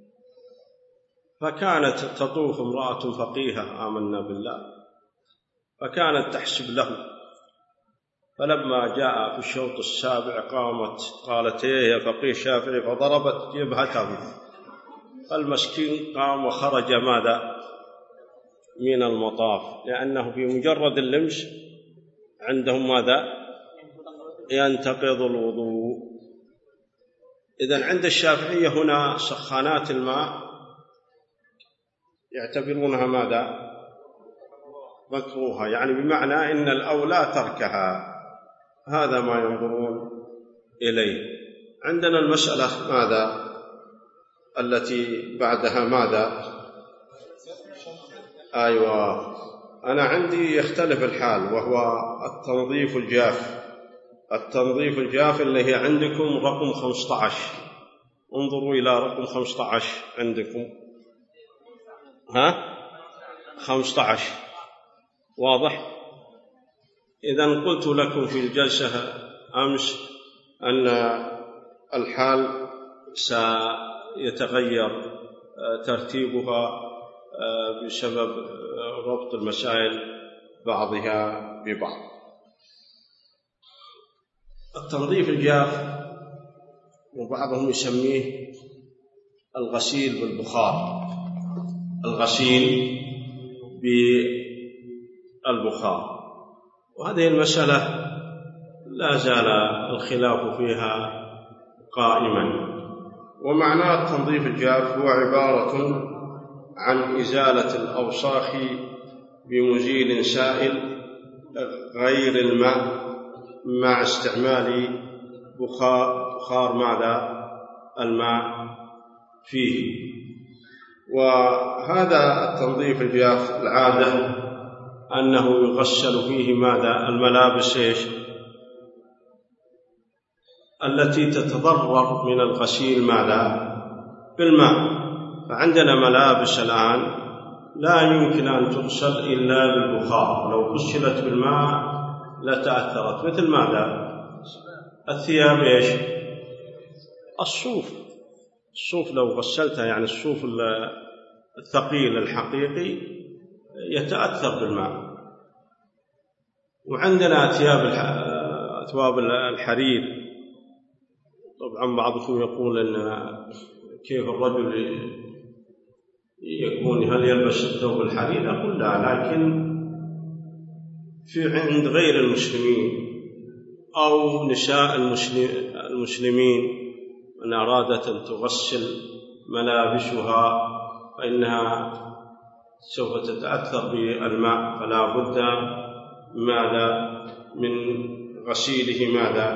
فكانت تطوف امرأة فقيهة آمنا بالله، فكانت تحسب له، فلما جاء في الشوط السابع قامت قالت إيه يا فقيه شافعي، فضربت جبهته، فالمسكين قام وخرج ماذا من المطاف، لأنه في مجرد اللمس عندهم ماذا ينتقض الوضوء. إذن عند الشافعية هنا سخانات الماء يعتبرونها ماذا مكروهة، يعني بمعنى إن الأولى تركها، هذا ما ينظرون إليه. عندنا المسألة ماذا التي بعدها ماذا؟ أيوة، أنا عندي يختلف الحال، وهو التنظيف الجاف. التنظيف الجاف اللي هي عندكم رقم 15، انظروا إلى رقم 15 عندكم، 15 واضح. إذن قلت لكم في الجلسة أمس أن الحال سيتغير ترتيبها بسبب ربط المسائل بعضها ببعض. التنظيف الجاف وبعضهم يسميه الغسيل بالبخار، الغسيل بالبخار، وهذه المسألة لا زال الخلاف فيها قائما. ومعنى التنظيف الجاف هو عبارة عن إزالة الأوساخ بمزيل سائل غير الماء مع استعمال بخار ماذا الماء فيه. وهذا التنظيف الجاف العادة أنه يغسل فيه ماذا الملابس التي تتضرر من الغسيل ماذا بالماء. فعندنا ملابس الآن لا يمكن أن تغسل إلا بالبخار، لو غسلت بالماء لتأثرت، مثل ماذا الثياب الصوف لو غسلتها، يعني الصوف الثقيل الحقيقي يتأثر بالماء. وعندنا أثواب الحرير، طبعا بعضكم يقول أن كيف الرجل يكون هل يلبس الثوب الحرير؟ أقول لا، لكن عند غير المسلمين أو نساء المسلمين من أرادت أن تغسل ملابسها فإنها سوف تتأثر بالماء، فلا بد ماذا من غسيله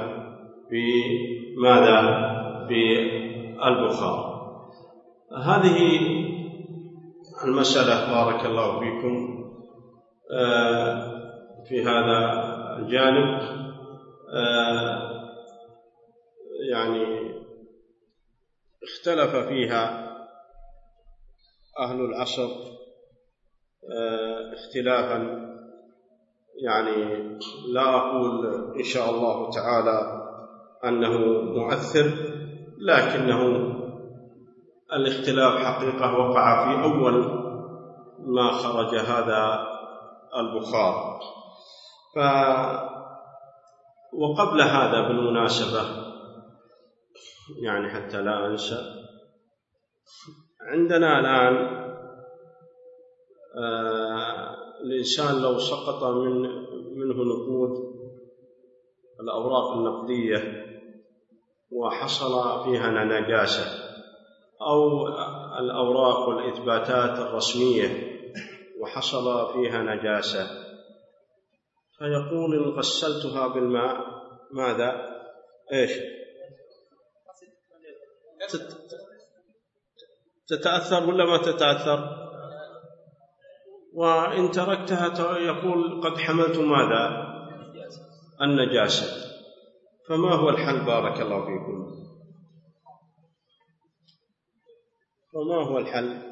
بالبخار. هذه المسألة بارك الله فيكم في هذا الجانب. يعني اختلف فيها أهل العصر اختلافا، يعني لا أقول إن شاء الله تعالى أنه مؤثر، لكنه الاختلاف حقيقة وقع في أول ما خرج هذا البخار. وقبل هذا بالمناسبة، يعني حتى لا أنسى، عندنا الآن الإنسان لو سقط منه نقود الأوراق النقدية وحصل فيها نجاسة، أو الأوراق والإثباتات الرسمية وحصل فيها نجاسة، فيقول إن غسلتها بالماء ماذا تتأثر ولا ما تتأثر؟ وإن تركتها يقول قد حملت ماذا؟ النجاسة. فما هو الحل بارك الله فيكم؟ وما هو الحل؟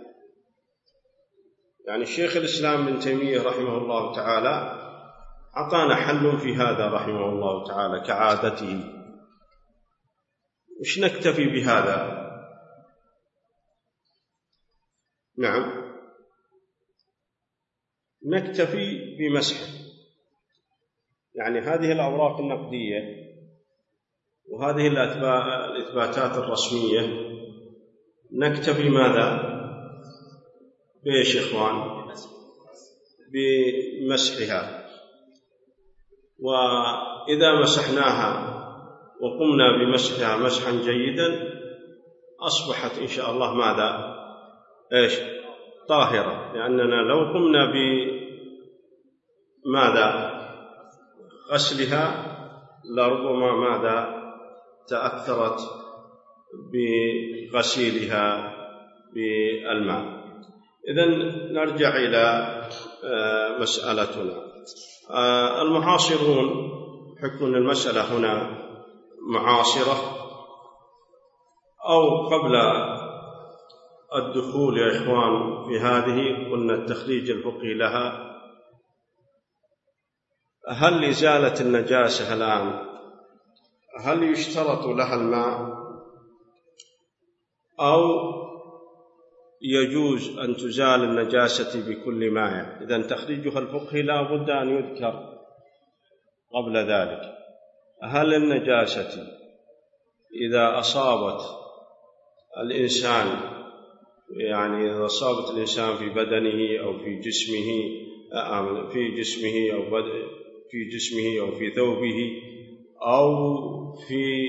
يعني الشيخ الإسلام ابن تيمية رحمه الله تعالى أعطانا حل في هذا رحمه الله تعالى كعادته. وش نكتفي بهذا؟ نعم، نكتفي بمسحه. يعني هذه الأوراق النقدية وهذه الإثباتات الرسمية نكتفي ماذا؟ بإيش يا إخوان؟ بمسحها. وإذا مسحناها وقمنا بمسحها مسحا جيدا أصبحت إن شاء الله ماذا؟ إيش؟ طاهرة. لأننا لو قمنا بماذا؟ غسلها لربما ماذا؟ تأثرت بغسيلها بالماء. إذن نرجع إلى مسألتنا. المعاصرون، حكم المسألة هنا معاصرة أو قبل الدخول يا إخوان في هذه، قلنا التخريج الفقهي لها. هل إزالة النجاسة الآن هل يشترط لها الماء أو يجوز أن تزال النجاسة بكل ماء؟ إذن تخريجها الفقهي لا بد أن يذكر قبل ذلك. هل النجاسة إذا أصابت الإنسان، يعني إذا أصابت الإنسان في بدنه أو في جسمه أو في ثوبه أو في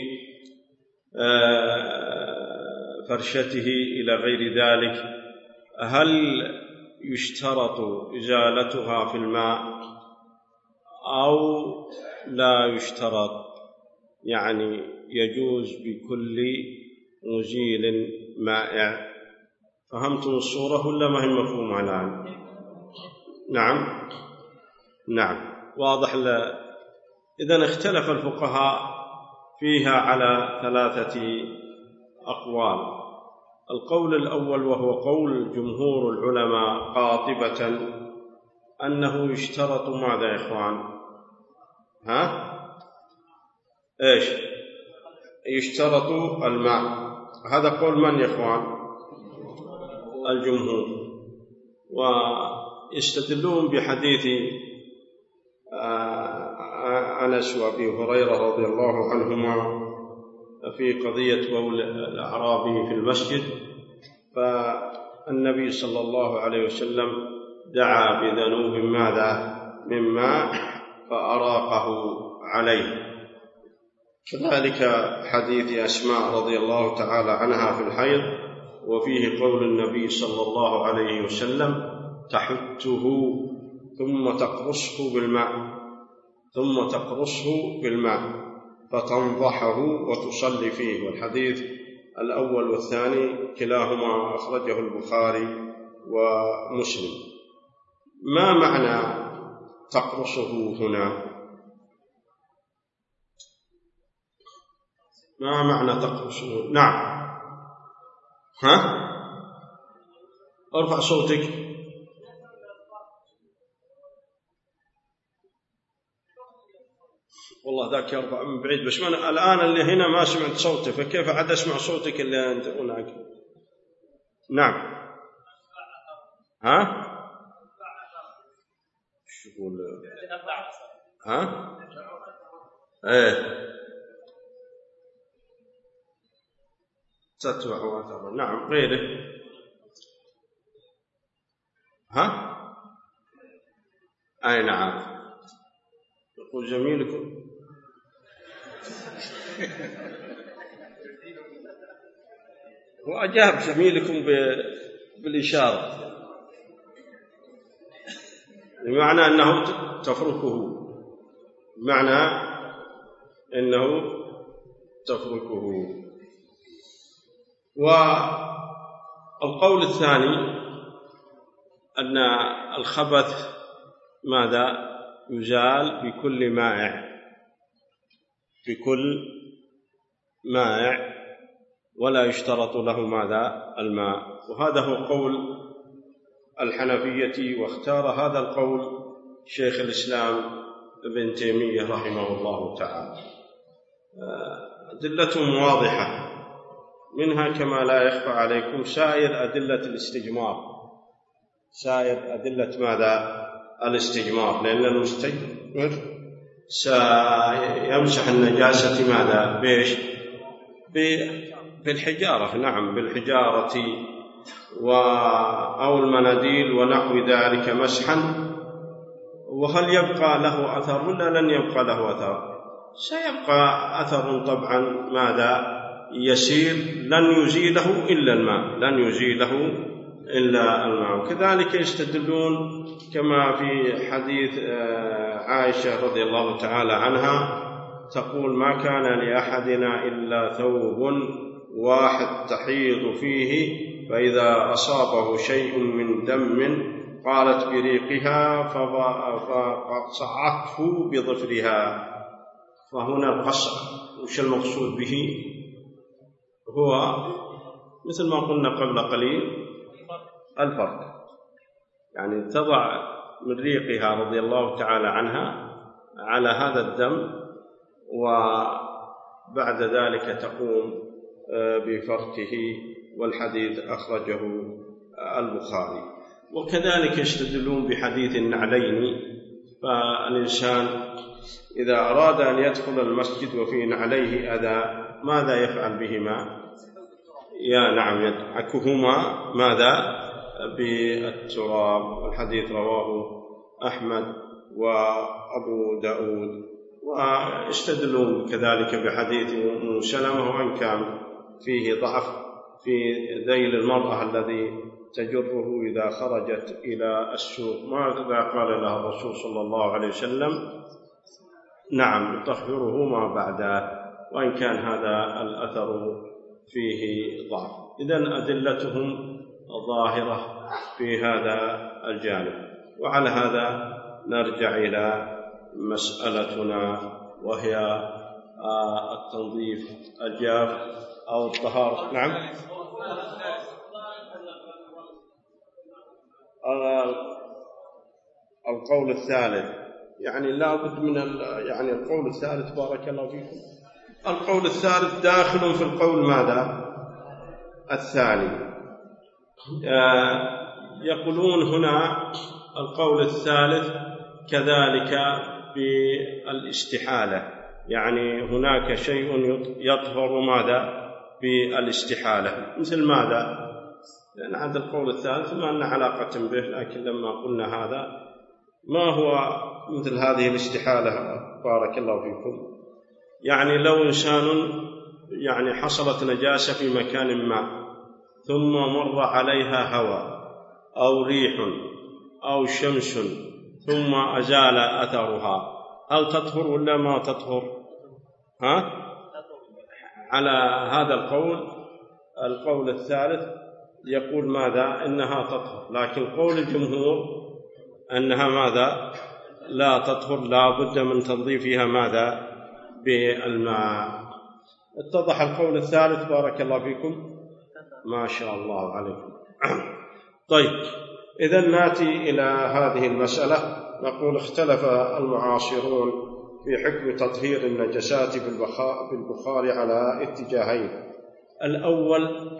فرشته إلى غير ذلك، هل يشترط إزالتها في الماء أو لا يشترط؟ يعني يجوز بكل مزيل مائع. فهمتم الصورة ولا ما هي مفهومة الآن؟ نعم واضح. إذن اختلف الفقهاء فيها على 3 أقوال. القول الأول وهو قول جمهور العلماء قاطبة أنه يشترط ماذا يا إخوان؟ إيش؟ يشترط الماء. هذا قول من يا إخوان؟ الجمهور. ويستدلون بحديث أنس وأبي هريرة رضي الله عنهما في قضية بول الأعرابي في المسجد. فالنبي صلى الله عليه وسلم دعا بذنوب ماذا؟ من ماء فأراقه عليه. كذلك حديث أسماء رضي الله تعالى عنها في الحيض، وفيه قول النبي صلى الله عليه وسلم تحته ثم تقرصه بالماء فتنضحه وتصلي فيه. والحديث الأول والثاني كلاهما أخرجه البخاري ومسلم. ما معنى تقرصه هنا؟ ما معنى تقرصه؟ نعم، ارفع صوتك. والله ذاك يرفع من بعيد، بس أنا الآن اللي هنا ما سمعت صوته، فكيف عاد أسمع صوتك اللي أنت هناك؟ نعم. شو يقول؟ إيه، تتبع وترى. نعم. غيره؟ أي نعم. يقول جميلكم وأجاب جميلكم بالإشارة، بمعنى أنه تفركه، بمعنى أنه تفركه. القول الثاني أن الخبث ماذا؟ يزال بكل مائع ولا يشترط له ماذا؟ الماء. وهذا هو قول الحنفية، واختار هذا القول شيخ الإسلام ابن تيمية رحمه الله تعالى. أدلتهم واضحة، منها كما لا يخفى عليكم سائر أدلة الاستجمار، سائر أدلة ماذا؟ الاستجمار، لأن المستجمر سيمسح النجاسة ماذا؟ بإيش؟ بالحجارة، نعم بالحجارة أو المناديل ونحو ذلك مسحا. وهل يبقى له أثر ولا لن يبقى له أثر؟ سيبقى أثر طبعا ماذا؟ يسير، لن يزيله إلا الماء. وكذلك يستدلون كما في حديث عائشة رضي الله تعالى عنها تقول: ما كان لأحدنا إلا ثوب واحد تحيض فيه، فإذا أصابه شيء من دم قالت بريقها فصعته بظفرها. فهنا القصع وش المقصود به؟ هو مثل ما قلنا قبل قليل الفرق، يعني تضع من ريقها رضي الله تعالى عنها على هذا الدم، وبعد ذلك تقوم بفركه، والحديث أخرجه البخاري. وكذلك يستدلون بحديث النعلين، فالإنسان إذا أراد أن يدخل المسجد وفي نعليه أذى ماذا يفعل بهما؟ نعم يدعكهما ماذا؟ بالتراب. والحديث رواه أحمد وأبو داود. ويستدلون كذلك بحديث أم سلمة، وإن كان فيه ضعف، في ذيل المرأة الذي تجره إذا خرجت إلى السوق، ماذا قال لها الرسول صلى الله عليه وسلم؟ نعم يطهره ما بعده، وإن كان هذا الأثر فيه ضعف. إذن أدلتهم ظاهرة في هذا الجانب. وعلى هذا نرجع إلى مسألتنا، وهي التنظيف الجاف أو الطهارة. نعم القول الثالث، يعني لا بد من يعني القول الثالث بارك الله فيكم. القول الثالث داخل في القول ماذا؟ الثاني. يقولون هنا القول الثالث كذلك بالاستحالة، يعني هناك شيء يطهر ماذا؟ بالاستحالة. مثل ماذا؟ لأن هذا القول الثالث ما لنا علاقة به، لكن لما قلنا هذا ما هو مثل هذه الاستحالة بارك الله فيكم؟ يعني لو إنسان يعني حصلت نجاسة في مكان ما، ثم مر عليها هواء أو ريح أو شمس ثم أزال أثرها، هل تطهر ولا ما تطهر؟ على هذا القول الثالث يقول ماذا؟ إنها تطهر. لكن قول الجمهور أنها ماذا؟ لا تطهر، لا بد من تنظيفها ماذا؟ بالماء. اتضح القول الثالث بارك الله فيكم؟ ما شاء الله عليكم. طيب، إذا نأتي إلى هذه المسألة. نقول اختلف المعاصرون في حكم تطهير النجسات بالبخار على اتجاهين. الأول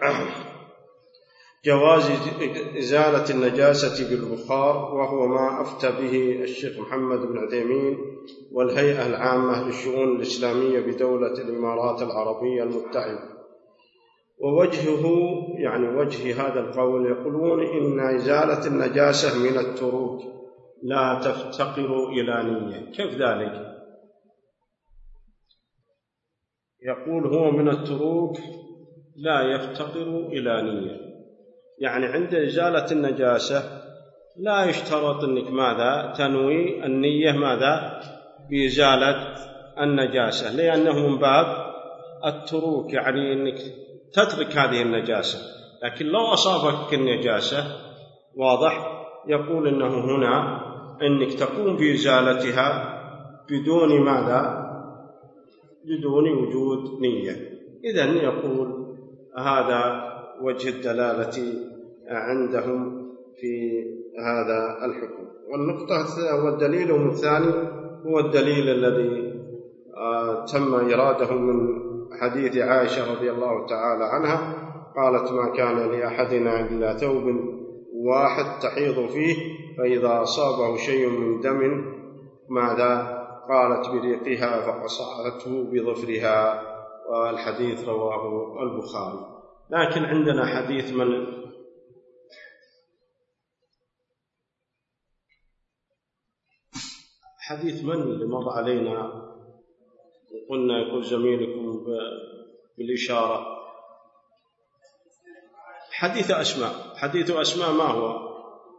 جواز إزالة النجاسة بالبخار، وهو ما أفتى به الشيخ محمد بن عثيمين والهيئة العامة للشؤون الإسلامية بدولة الإمارات العربية المتحدة. ووجهه يعني وجه هذا القول يقولون إن إزالة النجاسة من التروك لا تفتقر إلى نية. كيف ذلك؟ يقول هو من التروك لا يفتقر إلى نية، يعني عند إزالة النجاسة لا يشترط أنك ماذا؟ تنوي النية ماذا؟ بإزالة النجاسة، لأنه من باب التروك، يعني أنك تترك هذه النجاسة. لكن لو أصابك النجاسة واضح يقول إنه هنا إنك تقوم بإزالتها بدون ماذا؟ بدون وجود نية. إذن يقول هذا وجه الدلالة عندهم في هذا الحكم. والدليل الثاني هو الدليل الذي تم إراده من حديث عائشة رضي الله تعالى عنها، قالت: ما كان لأحدنا إلا ثوب واحد تحيض فيه، فإذا أصابه شيء من دم ماذا؟ قالت بريقها فقصعته بظفرها. والحديث رواه البخاري. لكن عندنا حديث من اللي مر علينا وقلنا يقول زميلكم بالإشارة حديث أسماء ما هو؟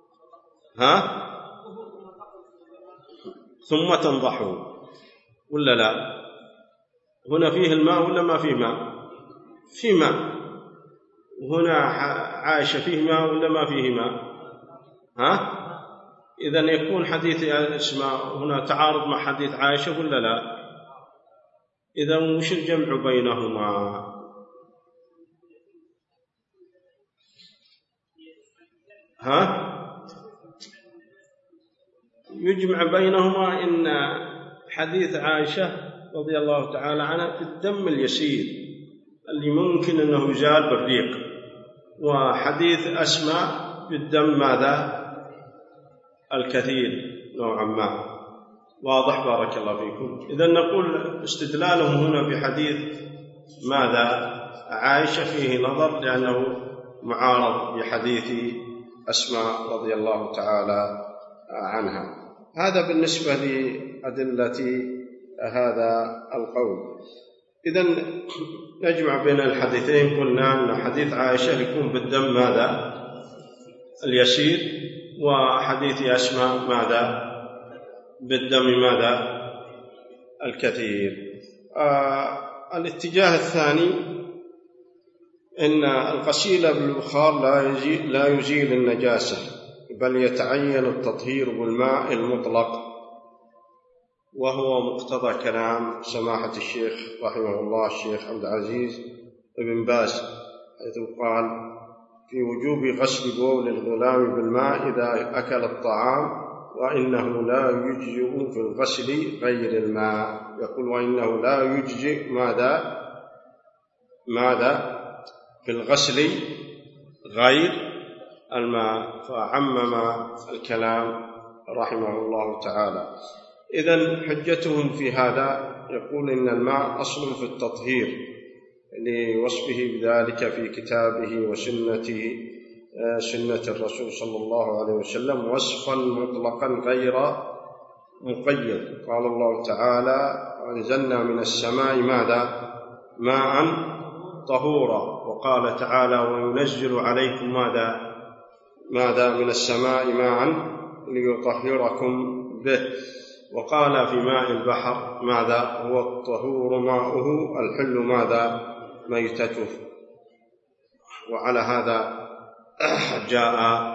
ثم تنضحوا ولا لا؟ هنا فيه الماء ولا ما فيه ماء؟ فيه ماء. هنا عائشة فيه ماء ولا ما فيه ماء؟ إذن يكون حديث أسماء هنا تعارض مع حديث عائشة ولا لا؟ إذن وش الجمع بينهما؟ يجمع بينهما إن حديث عائشة رضي الله تعالى عنها في الدم اليسير اللي ممكن أنه يزال بالريق، وحديث أسماء بالدم ماذا؟ الكثير نوعا ما. واضح؟ بارك الله فيكم. إذن نقول استدلالهم هنا بحديث ماذا؟ عائشة فيه نظر لأنه معارض بحديث أسماء رضي الله تعالى عنها. هذا بالنسبة لأدلة هذا القول. إذن نجمع بين الحديثين. قلنا أن حديث عائشة يكون بالدم ماذا؟ اليسير، وحديث أسماء ماذا؟ بالدم ماذا؟ الكثير. الاتجاه الثاني إن الغسيل بالبخار لا يزيل النجاسة، بل يتعين التطهير بالماء المطلق، وهو مقتضى كلام سماحة الشيخ رحمه الله الشيخ عبد العزيز بن باز، حيث قال: في وجوب غسل بول الغلام بالماء إذا أكل الطعام، وإنه لا يجزئ في الغسل غير الماء. يقول: وإنه لا يجزئ ماذا في الغسل غير الماء، فعمم الكلام رحمه الله تعالى. إذن حجتهم في هذا يقول إن الماء أصل في التطهير لوصفه بذلك في كتابه وسنته سنة الرسول صلى الله عليه وسلم وصفا مطلقا غير مقيد. قال الله تعالى: وأنزلنا من السماء ماذا؟ ماء طهورا. وقال تعالى: وينزل عليكم ماذا من السماء ماء ليطهركم به. وقال في ماء البحر ماذا؟ هو الطهور ماؤه الحل ماذا؟ ميتته. وعلى هذا جاء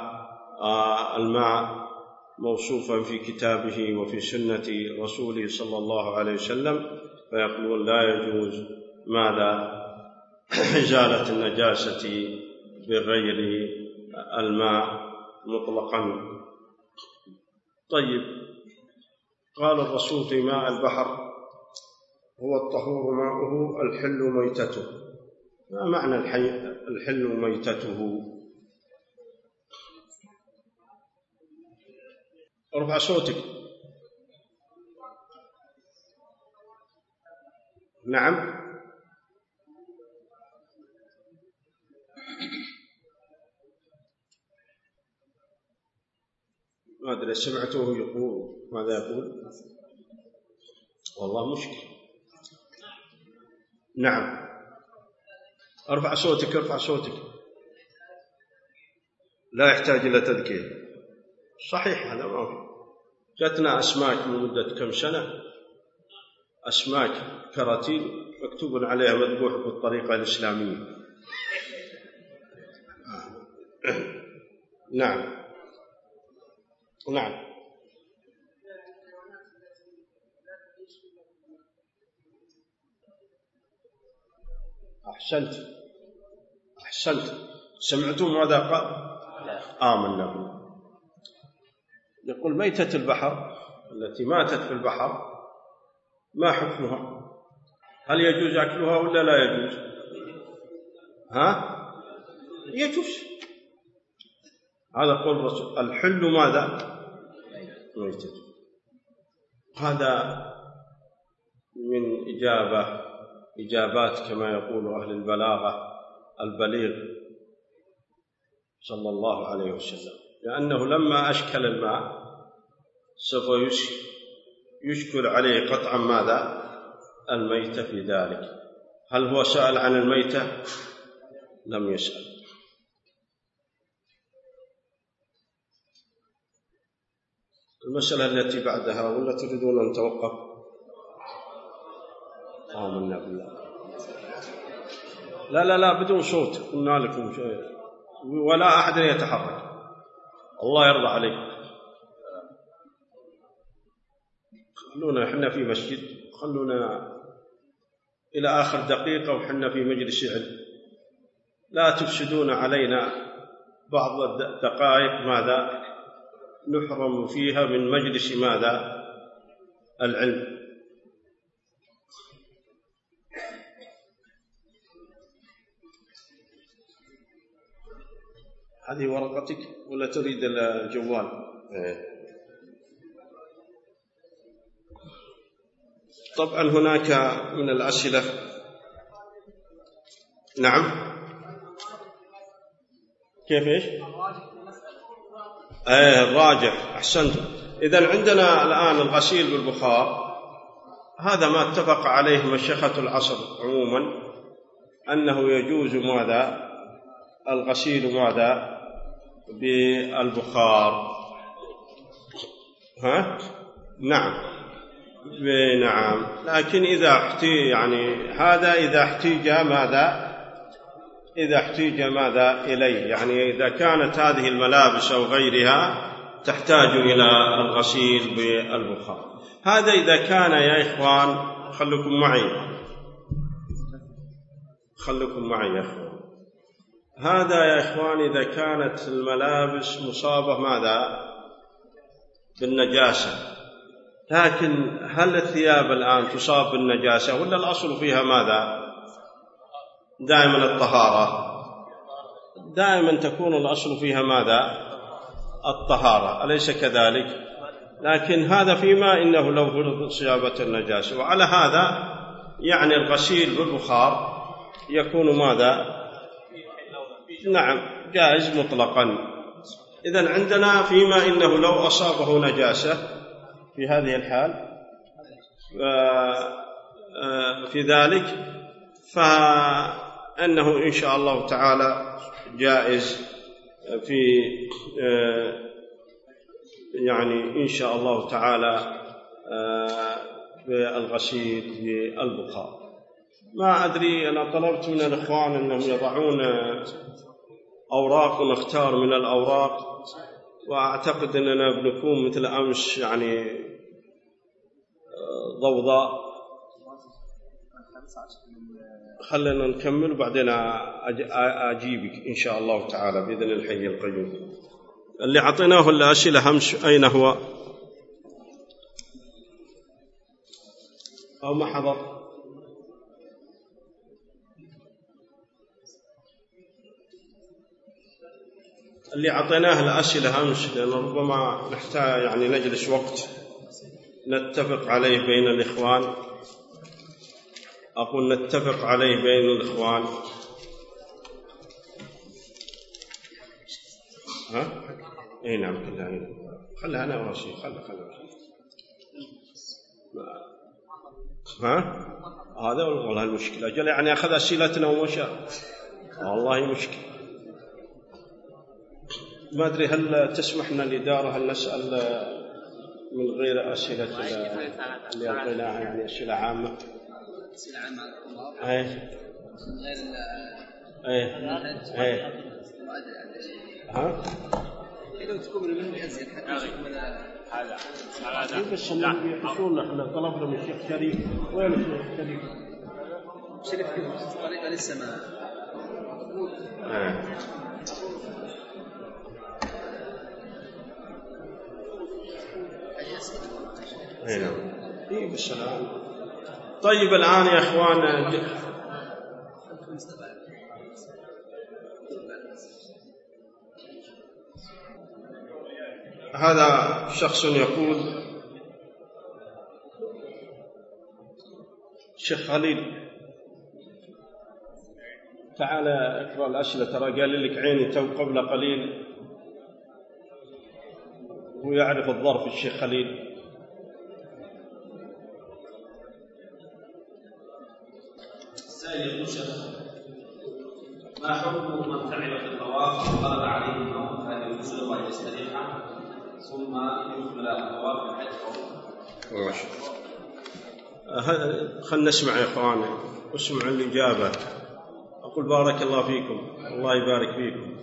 الماء موصوفا في كتابه وفي سنة رسوله صلى الله عليه وسلم، فيقول: لا يجوز ماذا؟ إزالة النجاسة بغير الماء مطلقا. طيب، قال الرسول في ماء البحر: هو الطهور ماؤه الحل ميتته. ما معنى الحل ميتته؟ ارفع صوتك. نعم. ما أدري سمعته يقول ماذا يقول؟ والله مشكلة. نعم، ارفع صوتك. لا يحتاج إلى تذكير. صحيح، هذا ما في. جاتنا أسماك من مدة كم سنة، أسماك كراتين مكتوب عليها مذبوح بالطريقة الإسلامية. نعم نعم. أحسنت. سمعتم ماذا قال؟ آمنا به. يقول ميتة البحر التي ماتت في البحر ما حكمها؟ هل يجوز أكلها ولا لا يجوز؟ يجوز. هذا قول الرسول الحل ماذا؟ ميتة. هذا من إجابات كما يقول أهل البلاغة البليغ صلى الله عليه وسلم، لأنه لما أشكل الماء سوف يشكل عليه قطعا ماذا؟ الميتة في ذلك. هل هو سأل عن الميتة؟ لم يسأل. المسألة التي بعدها ولا تريدون أن توقف؟ آمنا بالله. لا بدون صوت، قلنا لكم شيء ولا أحد يتحرك. الله يرضى عليكم. خلونا إحنا في مسجد، خلونا إلى آخر دقيقة وحنا في مجلس علم، لا تفسدون علينا بعض الدقائق ماذا نحرم فيها من مجلس ماذا العلم. هذه ورقتك ولا تريد الجوال؟ طبعا هناك من الأسئلة. نعم كيف إيش؟ الراجح. أحسنت. إذن عندنا الآن الغسيل بالبخار، هذا ما اتفق عليه مشيخة العصر عموما، أنه يجوز ماذا؟ الغسيل ماذا؟ بالبخار. نعم. لكن إذا هذا إذا احتيج ماذا إليه، يعني إذا كانت هذه الملابس أو غيرها تحتاج إلى الغسيل بالبخار. هذا إذا كان يا إخوان، خلكم معي يا إخوان، هذا يا إخوان إذا كانت الملابس مصابة ماذا؟ بالنجاسة. لكن هل الثياب الآن تصاب بالنجاسة ولا الأصل فيها ماذا؟ دائما الطهارة، دائما تكون الأصل فيها ماذا؟ الطهارة، أليس كذلك؟ لكن هذا فيما إنه لو فرض إصابة النجاسة، وعلى هذا يعني الغسيل بالبخار يكون ماذا؟ نعم جائز مطلقا. إذن عندنا فيما إنه لو أصابه نجاسة في هذه الحال في ذلك فإنه إن شاء الله تعالى جائز في يعني إن شاء الله تعالى بالغسيل بالبخار. ما أدري، أنا طلبت من الإخوان أنهم يضعون أوراق ونختار من الأوراق، وأعتقد أننا بنكون مثل أمس يعني ضوضاء. خلنا نكمل وبعدين أجيبك إن شاء الله تعالى بإذن الحي القيوم. اللي عطيناه الأسئلة همش أين هو أو ما حضر؟ اللي عطيناه الأسئلة همش، لأن ربما نحتاج يعني نجلس وقت نتفق عليه بين الإخوان. أقول نتفق عليه بين الإخوان. إيه نعم كلها. خلها أنا ورشيد. خلها هذا والله المشكلة. أجل يعني أخذ أسئلتنا ومشى، والله مشكلة. ما أدري هل تسمحنا الإدارة هل نسأل من غير أسئلة اللي أعطيناها، يعني أسئلة عامة. أسئلة عامة من غير لو تكون منه يزيد حتى من هذا بس اللي يقصون احنا طلبنا من الشيخ شريف. وين الشيخ شريف؟ شريف الطريقة لسه ما اي بالسلام. طيب الآن يا اخوان هذا شخص يقول: شيخ خليل تعال اقرأ الأسئلة، ترى قال لك عيني تو قبل قليل، هو يعرف الظرف الشيخ خليل. السائل يقول: شيخ ما حكم من تعب في الطواف وغلب عليه النوم، هل يجوز له أن يستريح ثم يكمل الطواف بالحج؟ خلنا نسمع يا اخواني واسمعوا الإجابة. أقول بارك الله فيكم، الله يبارك فيكم.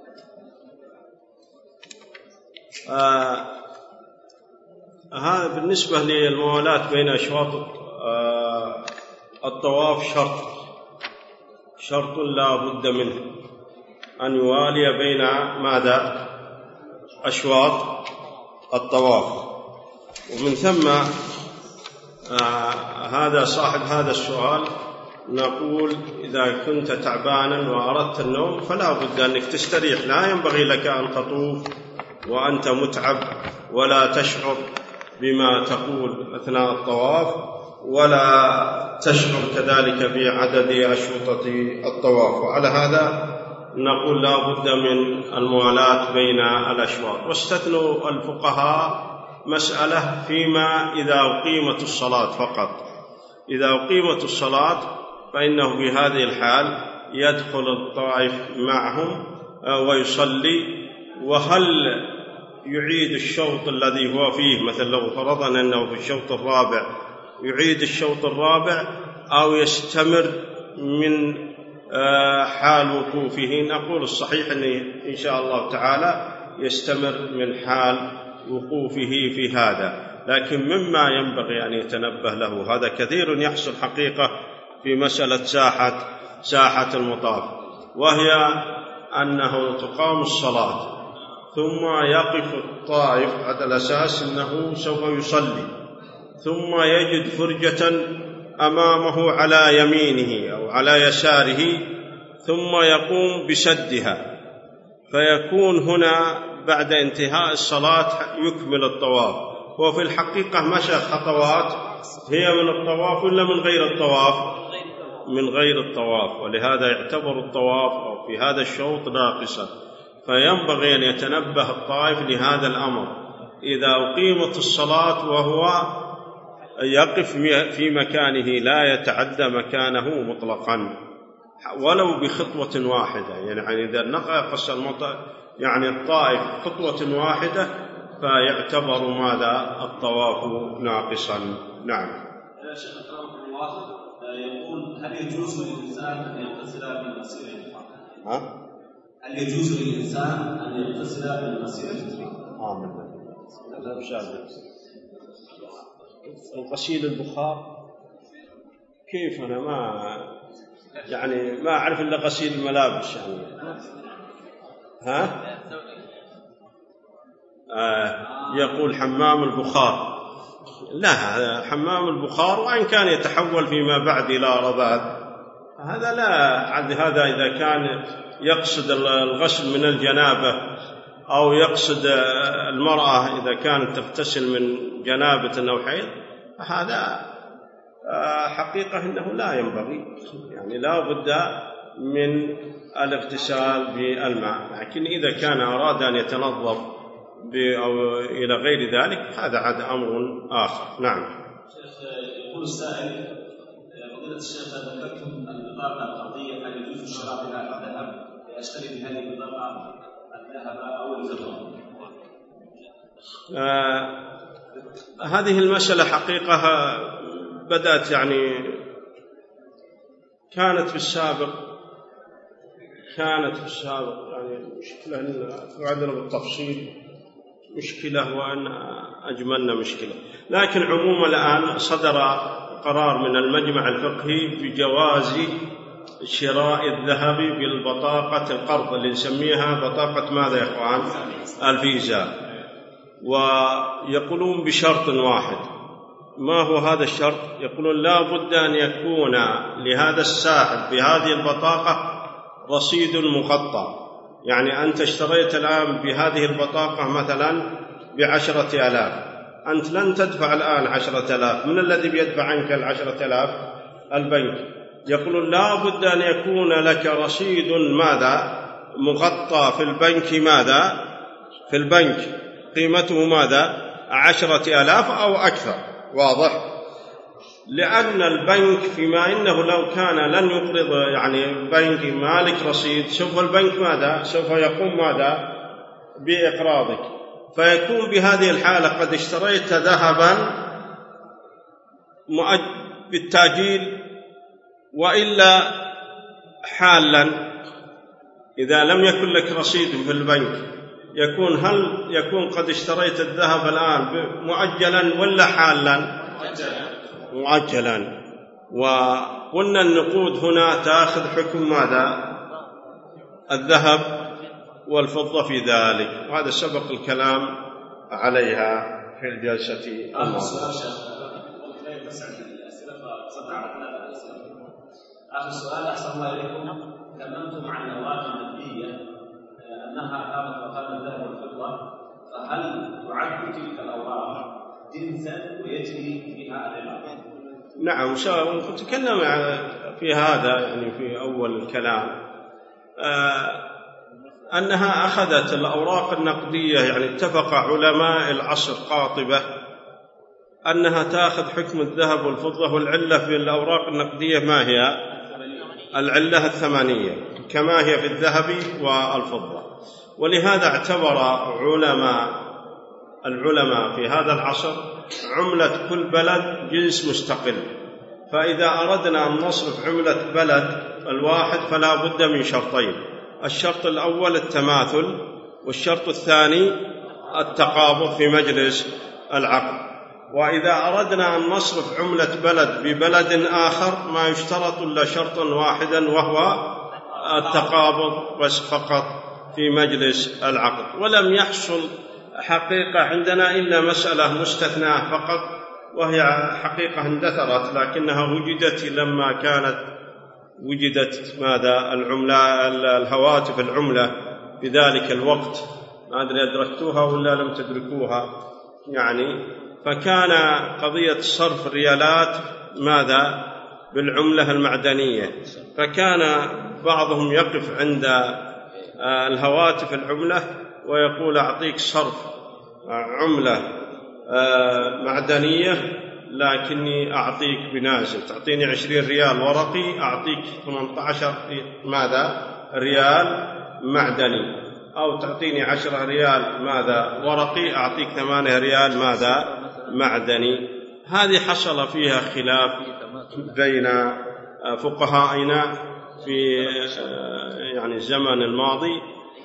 هذا بالنسبة للموالاة بين أشواط الطواف شرط لا بد منه، أن يوالي بين ماذا؟ أشواط الطواف. ومن ثم هذا صاحب هذا السؤال نقول: إذا كنت تعبانا وأردت النوم فلا بد أنك تستريح، لا ينبغي لك أن تطوف وأنت متعب ولا تشعر بما تقول أثناء الطواف، ولا تشعر كذلك بعدد أشواط الطواف. وعلى هذا نقول لا بد من الموالاة بين الأشواط. واستثنوا الفقهاء مسألة فيما إذا أقيمت الصلاة فقط. إذا أقيمت الصلاة فإنه في هذه الحال يدخل الطائف معهم ويصلي. وهل يعيد الشوط الذي هو فيه، مثلا لو فرضنا أنه في الشوط الرابع يعيد الشوط الرابع، أو يستمر من حال وقوفه؟ نقول الصحيح أنه إن شاء الله تعالى يستمر من حال وقوفه في هذا. لكن مما ينبغي أن يتنبه له، هذا كثير يحصل حقيقة في مسألة ساحة المطاف، وهي أنه تقام الصلاة ثم يقف الطائف على الأساس أنه سوف يصلي، ثم يجد فرجة أمامه على يمينه أو على يساره، ثم يقوم بسدها، فيكون هنا بعد انتهاء الصلاة يكمل الطواف. وفي الحقيقة مشى خطوات هي من الطواف ولا من غير الطواف؟ من غير الطواف، ولهذا يعتبر الطواف أو في هذا الشوط ناقصا. فينبغي أن يتنبه الطائف لهذا الأمر. إذا أقيمت الصلاة وهو يقف في مكانه لا يتعدى مكانه مطلقا ولو بخطوة واحدة، يعني إذا نقص يعني الطائف خطوة واحدة فيعتبر ماذا؟ الطواف ناقصا. نعم. شيخ الله يقول: هل يجوز للإنسان أن يغتسل بالمسير الحرام؟ هل يجوز للإنسان أن يغتسل بالمسير الحرام؟ لا مشاهد الغسيل البخار كيف؟ أنا ما أعرف إلا غسيل الملابس يقول حمام البخار. لا، حمام البخار وإن كان يتحول فيما بعد إلى رذاذ هذا لا عد. هذا إذا كان يقصد الغسل من الجنابة أو يقصد المرأة إذا كانت تغتسل من جنابة أو حيض، هذا حقيقة إنه لا ينبغي، يعني لا بد من الاغتسال بالماء. لكن إذا كان أراد أن يتنظف أو إلى غير ذلك هذا عاد أمر آخر. نعم. يقول السائل: فضيلة الشيخ ذكرتم البطاقة الأرضية، هل يجوز الشراء بها الذهب؟ أشتري بهذه البطاقة الذهب أو الفضة؟ هذه المسألة حقيقة بدأت، يعني كانت في السابق كانت في السابق يعني مشكلة إن وعدنا بالتفصيل مشكلة وأن أجملنا مشكلة، لكن عموما الآن صدر قرار من المجمع الفقهي بجواز شراء الذهب بالبطاقة القرض اللي نسميها بطاقة ماذا يا إخوان؟ الفيزا. ويقولون بشرط واحد. ما هو هذا الشرط؟ يقولون لا بد أن يكون لهذا الساحب بهذه البطاقة رصيد مغطى. يعني أنت اشتريت الآن بهذه البطاقة مثلا ب10,000، أنت لن تدفع الآن 10,000، من الذي بيدفع عنك 10,000؟ البنك. يقولون لا بد أن يكون لك رصيد ماذا؟ مغطى في البنك. ماذا؟ في البنك قيمته ماذا؟ 10,000 أو أكثر. واضح؟ لأن البنك فيما إنه لو كان لن يقرض، يعني البنك مالك رصيد، سوف البنك ماذا؟ سوف يقوم ماذا؟ بإقراضك. فيكون بهذه الحالة قد اشتريت ذهبا بالتأجيل وإلا حالا. إذا لم يكن لك رصيد في البنك هل يكون قد اشتريت الذهب الآن مؤجلا ولا حالا؟ مؤجلا. وقلنا النقود هنا تأخذ حكم ماذا؟ الذهب والفضة في ذلك، وهذا سبق الكلام عليها في الجلسة الماضية. آخر سؤال أحسن الله إليكم. تكلمتم عن الأوراق النقدية أنها كانت مقام الذهب والفضة، فهل تعد تلك الأوراق جنسا ويجري فيها الربا؟ نعم، تكلم في هذا يعني في أول الكلام أنها أخذت الأوراق النقدية، يعني اتفق علماء العصر قاطبة أنها تأخذ حكم الذهب والفضة. والعلة في الأوراق النقدية ما هي؟ العلة الثمانية كما هي في الذهب والفضة. ولهذا اعتبر العلماء في هذا العصر عملة كل بلد جنس مستقل. فإذا أردنا أن نصرف عملة بلد الواحد فلا بد من شرطين: الشرط الأول التماثل، والشرط الثاني التقابض في مجلس العقد. وإذا أردنا أن نصرف عملة بلد ببلد آخر ما يشترط إلا شرطا واحدا وهو التقابض بس فقط في مجلس العقد. ولم يحصل حقيقة عندنا إلا مسألة مستثناة فقط، وهي حقيقة اندثرت لكنها وجدت لما وجدت ماذا؟ الهواتف العملة في ذلك الوقت. ما أدري أدركتوها ولا لم تدركوها يعني. فكان قضية صرف الريالات ماذا؟ بالعملة المعدنية. فكان بعضهم يقف عند الهواتف العملة ويقول أعطيك صرف عملة معدنية لكني أعطيك بنازل، تعطيني 20 ريال ورقي أعطيك 18 ماذا؟ ريال معدني، أو تعطيني 10 ريال ماذا؟ ورقي أعطيك 8 ريال ماذا؟ معدني. هذه حصل فيها خلاف بين فقهائنا في يعني الزمن الماضي.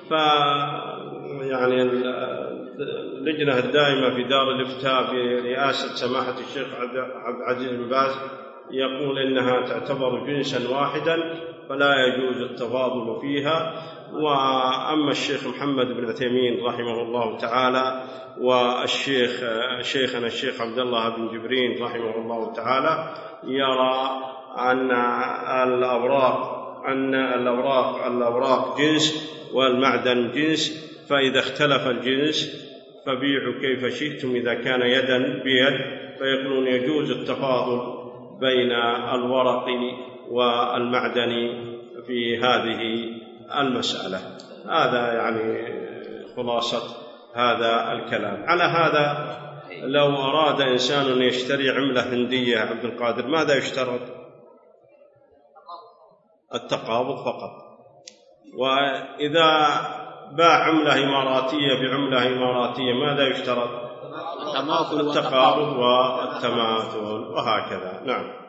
يعني اللجنة الدائمة في دار الإفتاء في رئاسة سماحة الشيخ عبد العزيز بن باز يقول إنها تعتبر جنسا واحدا فلا يجوز التفاضل فيها. وأما الشيخ محمد بن عثيمين رحمه الله تعالى شيخنا الشيخ عبد الله بن جبرين رحمه الله تعالى يرى أن الأوراق جنس والمعدن جنس، فإذا اختلف الجنس فبيعوا كيف شئتم إذا كان يدا بيد. فيقولون يجوز التفاضل بين الورق والمعدن في هذه المسألة. هذا يعني خلاصة هذا الكلام. على هذا لو أراد إنسان أن يشتري عملة هندية عبد القادر ماذا يشترط؟ التقابض فقط. وإذا باع عملة إماراتية بعملة إماراتية ماذا يشترط؟ التقابض والتماثل وهكذا. نعم.